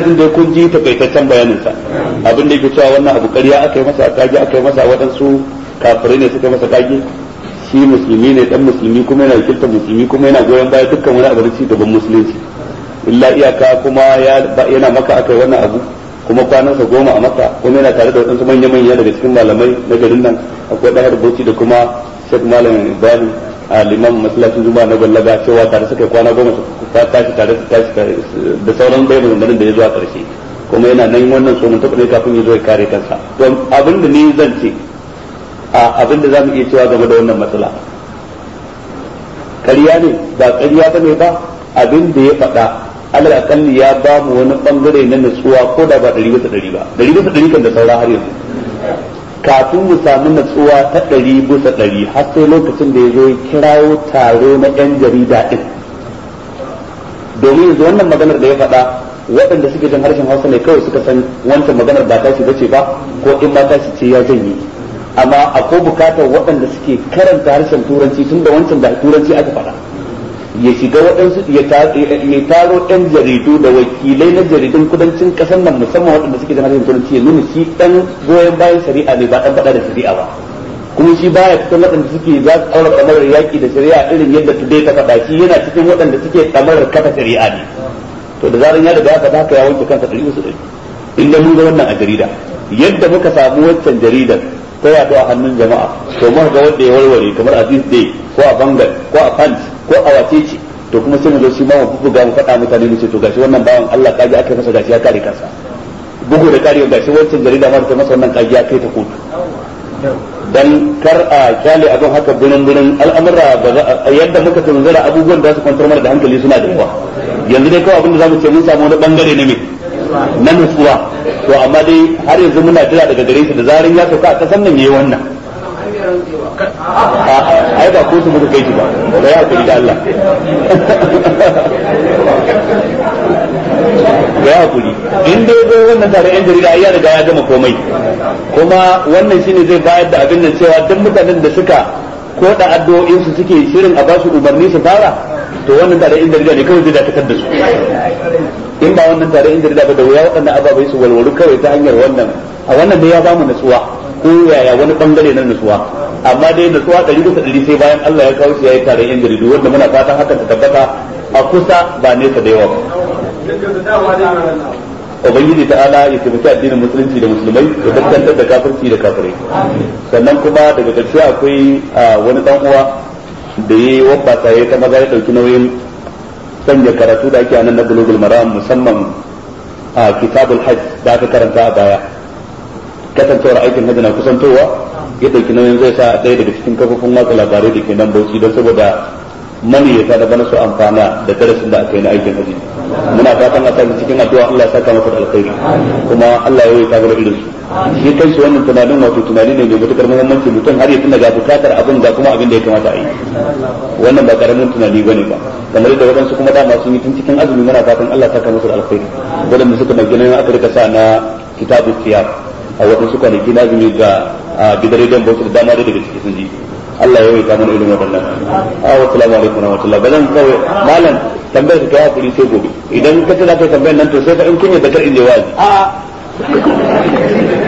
jin da kun ji takaitaccen bayanin sa abin da yake cewa wannan abu ƙarya aka yi masa kage aka yi masa waɗansu kafirai ne suka masa kage shi musulmi ne dan musulmi kuma yana wakiltar musulmi kuma yana goyon baya dukkan wani abu da ci gaban musulunci illa iyaka kuma yana maka aka yi wannan abu kuma kwanansa 10 a maka kuma yana tare da waɗansu manya-manya daga cikin malamai na garin nan akwai ɗan rubuci da kuma Sheikh Malam Ibrahim a liman masallacin Juma'a na Gwallaga cewa tare suka kwana 10 su tashi tare su tashi da sauran bayanan da ya zuwa ƙarshe kuma yana nan wannan so mun taɓa ne kafin ya zo ya kare kansa don abin da ni zan ce abin da za mu iya cewa game da wannan matsala ƙarya ne ba ƙarya ba ne ba abin da ya faɗa alal akalli ya ba mu wani bangare na natsuwa ko da ba 100% ba 100% kan da saura har yanzu kafin mu samu natsuwa ta 100% har sai lokacin da ya zo ya kirawo taro na yan jarida din domin yanzu wannan maganar da ya faɗa waɗanda suke jin harshen Hausa ne kawai suka san wancan maganar ba tashi bace ba ko in ma tashi ce ya janye amma akwai bukatar waɗanda suke karanta harshen turanci tun da wancan da turanci aka faɗa ya shiga waɗansu ya taro ɗan jaridu da wakilai na jaridun kudancin ƙasar nan musamman waɗanda suke da harshen turanci ya nuna shi ɗan goyon bayan shari'a ne ba ɗan faɗa da shari'a ba kuma shi baya cikin waɗanda suke za su ɗaura kamarar yaƙi da shari'a irin yadda today ta faɗa shi yana cikin waɗanda suke kamarar kafa shari'a ne to da zaran ya riga ya faɗa haka ya wanke kansa 100% inda mun ga wannan a jarida yadda muka samu wancan jaridar ta yaɗo a hannun jama'a to muka ga wanda ya warware kamar Aziz Day ko a Bangal ko a Punch ko a wace ce to kuma sai mu zo shi ma mu buga mu faɗa mutane mu ce to gashi wannan bawan Allah kaji aka masa gashi ya kare kansa bugu da kare gashi wancan jarida ma ta masa wannan kaji ya kai ta kotu dan kar a kyale abin haka burin al'amura yadda muka tunzura abubuwan da su kwantar mana da hankali suna da yawa yanzu dai kawai abin da zamu ce mun samu wani bangare na me na nutsuwa to amma dai har yanzu muna jira daga gare shi da zarin ya sauka a kasan nan yayi wannan ai ba ko su muka kai shi ba da ya hakuri da Allah da ya hakuri in dai zo wannan tare yan jarida ya riga ya gama komai kuma wannan shine zai bayar da abin nan cewa duk mutanen da suka koda addu'o'in su suke shirin a basu umarni su fara to wannan tare yan jarida ne kawai zai dakatar da su in ba wannan tare yan jarida ba da wuya waɗannan ababai su walwalu kawai ta hanyar wannan a wannan dai ya bamu natsuwa ko yaya wani bangare na nutsuwa amma dai nutsuwa 100% sai bayan Allah ya kawo shi yayi tare yan jaridu wanda muna fatan hakan ta tabbata a kusa ba nesa da yawa ubangiji ta'ala ya taimaki addinin musulunci da musulmai da daskantar da kafirci da kafirai sannan kuma daga ƙarshe akwai wani dan uwa da yayi wabba ya ta maza ya dauki nauyin sanya karatu da ake a nan na bulugul maram musamman a kitabul hajj da aka karanta a baya kasancewar aikin hajji na kusantowa ya dauki nauyin zai sa ɗaya daga cikin kafofin watsa labarai da ke nan Bauchi don saboda maniyyata da bana su amfana da darasin da aka yi na aikin hajji muna fatan a sami cikin addu'a Allah ya saka masa da alkhairi kuma Allah ya yi tabar irin su shi kai shi wannan tunanin wato tunani ne mai matukar muhimmanci mutum har ya tuna ga bukatar abin ga kuma abin da ya kamata a yi wannan ba karamin tunani bane ba kamar da waɗansu kuma dama sun yi tun cikin azumi muna fatan Allah ya saka masa da alkhairi waɗanda suka dauki nauyin aka rika sa na kitabul siyar a waɗansu kwanaki na azumi ga gidan rediyon Bauchi da dama daga ciki sun ji Allah ya yawaita mana ilimin waɗannan. Assalamu alaikum wa rahmatullah. Bazan kawai malam tambayar ka kai hakuri sai gobe. Idan ka ce za ka tambayar nan to sai ka in kunya da kar in je wazi.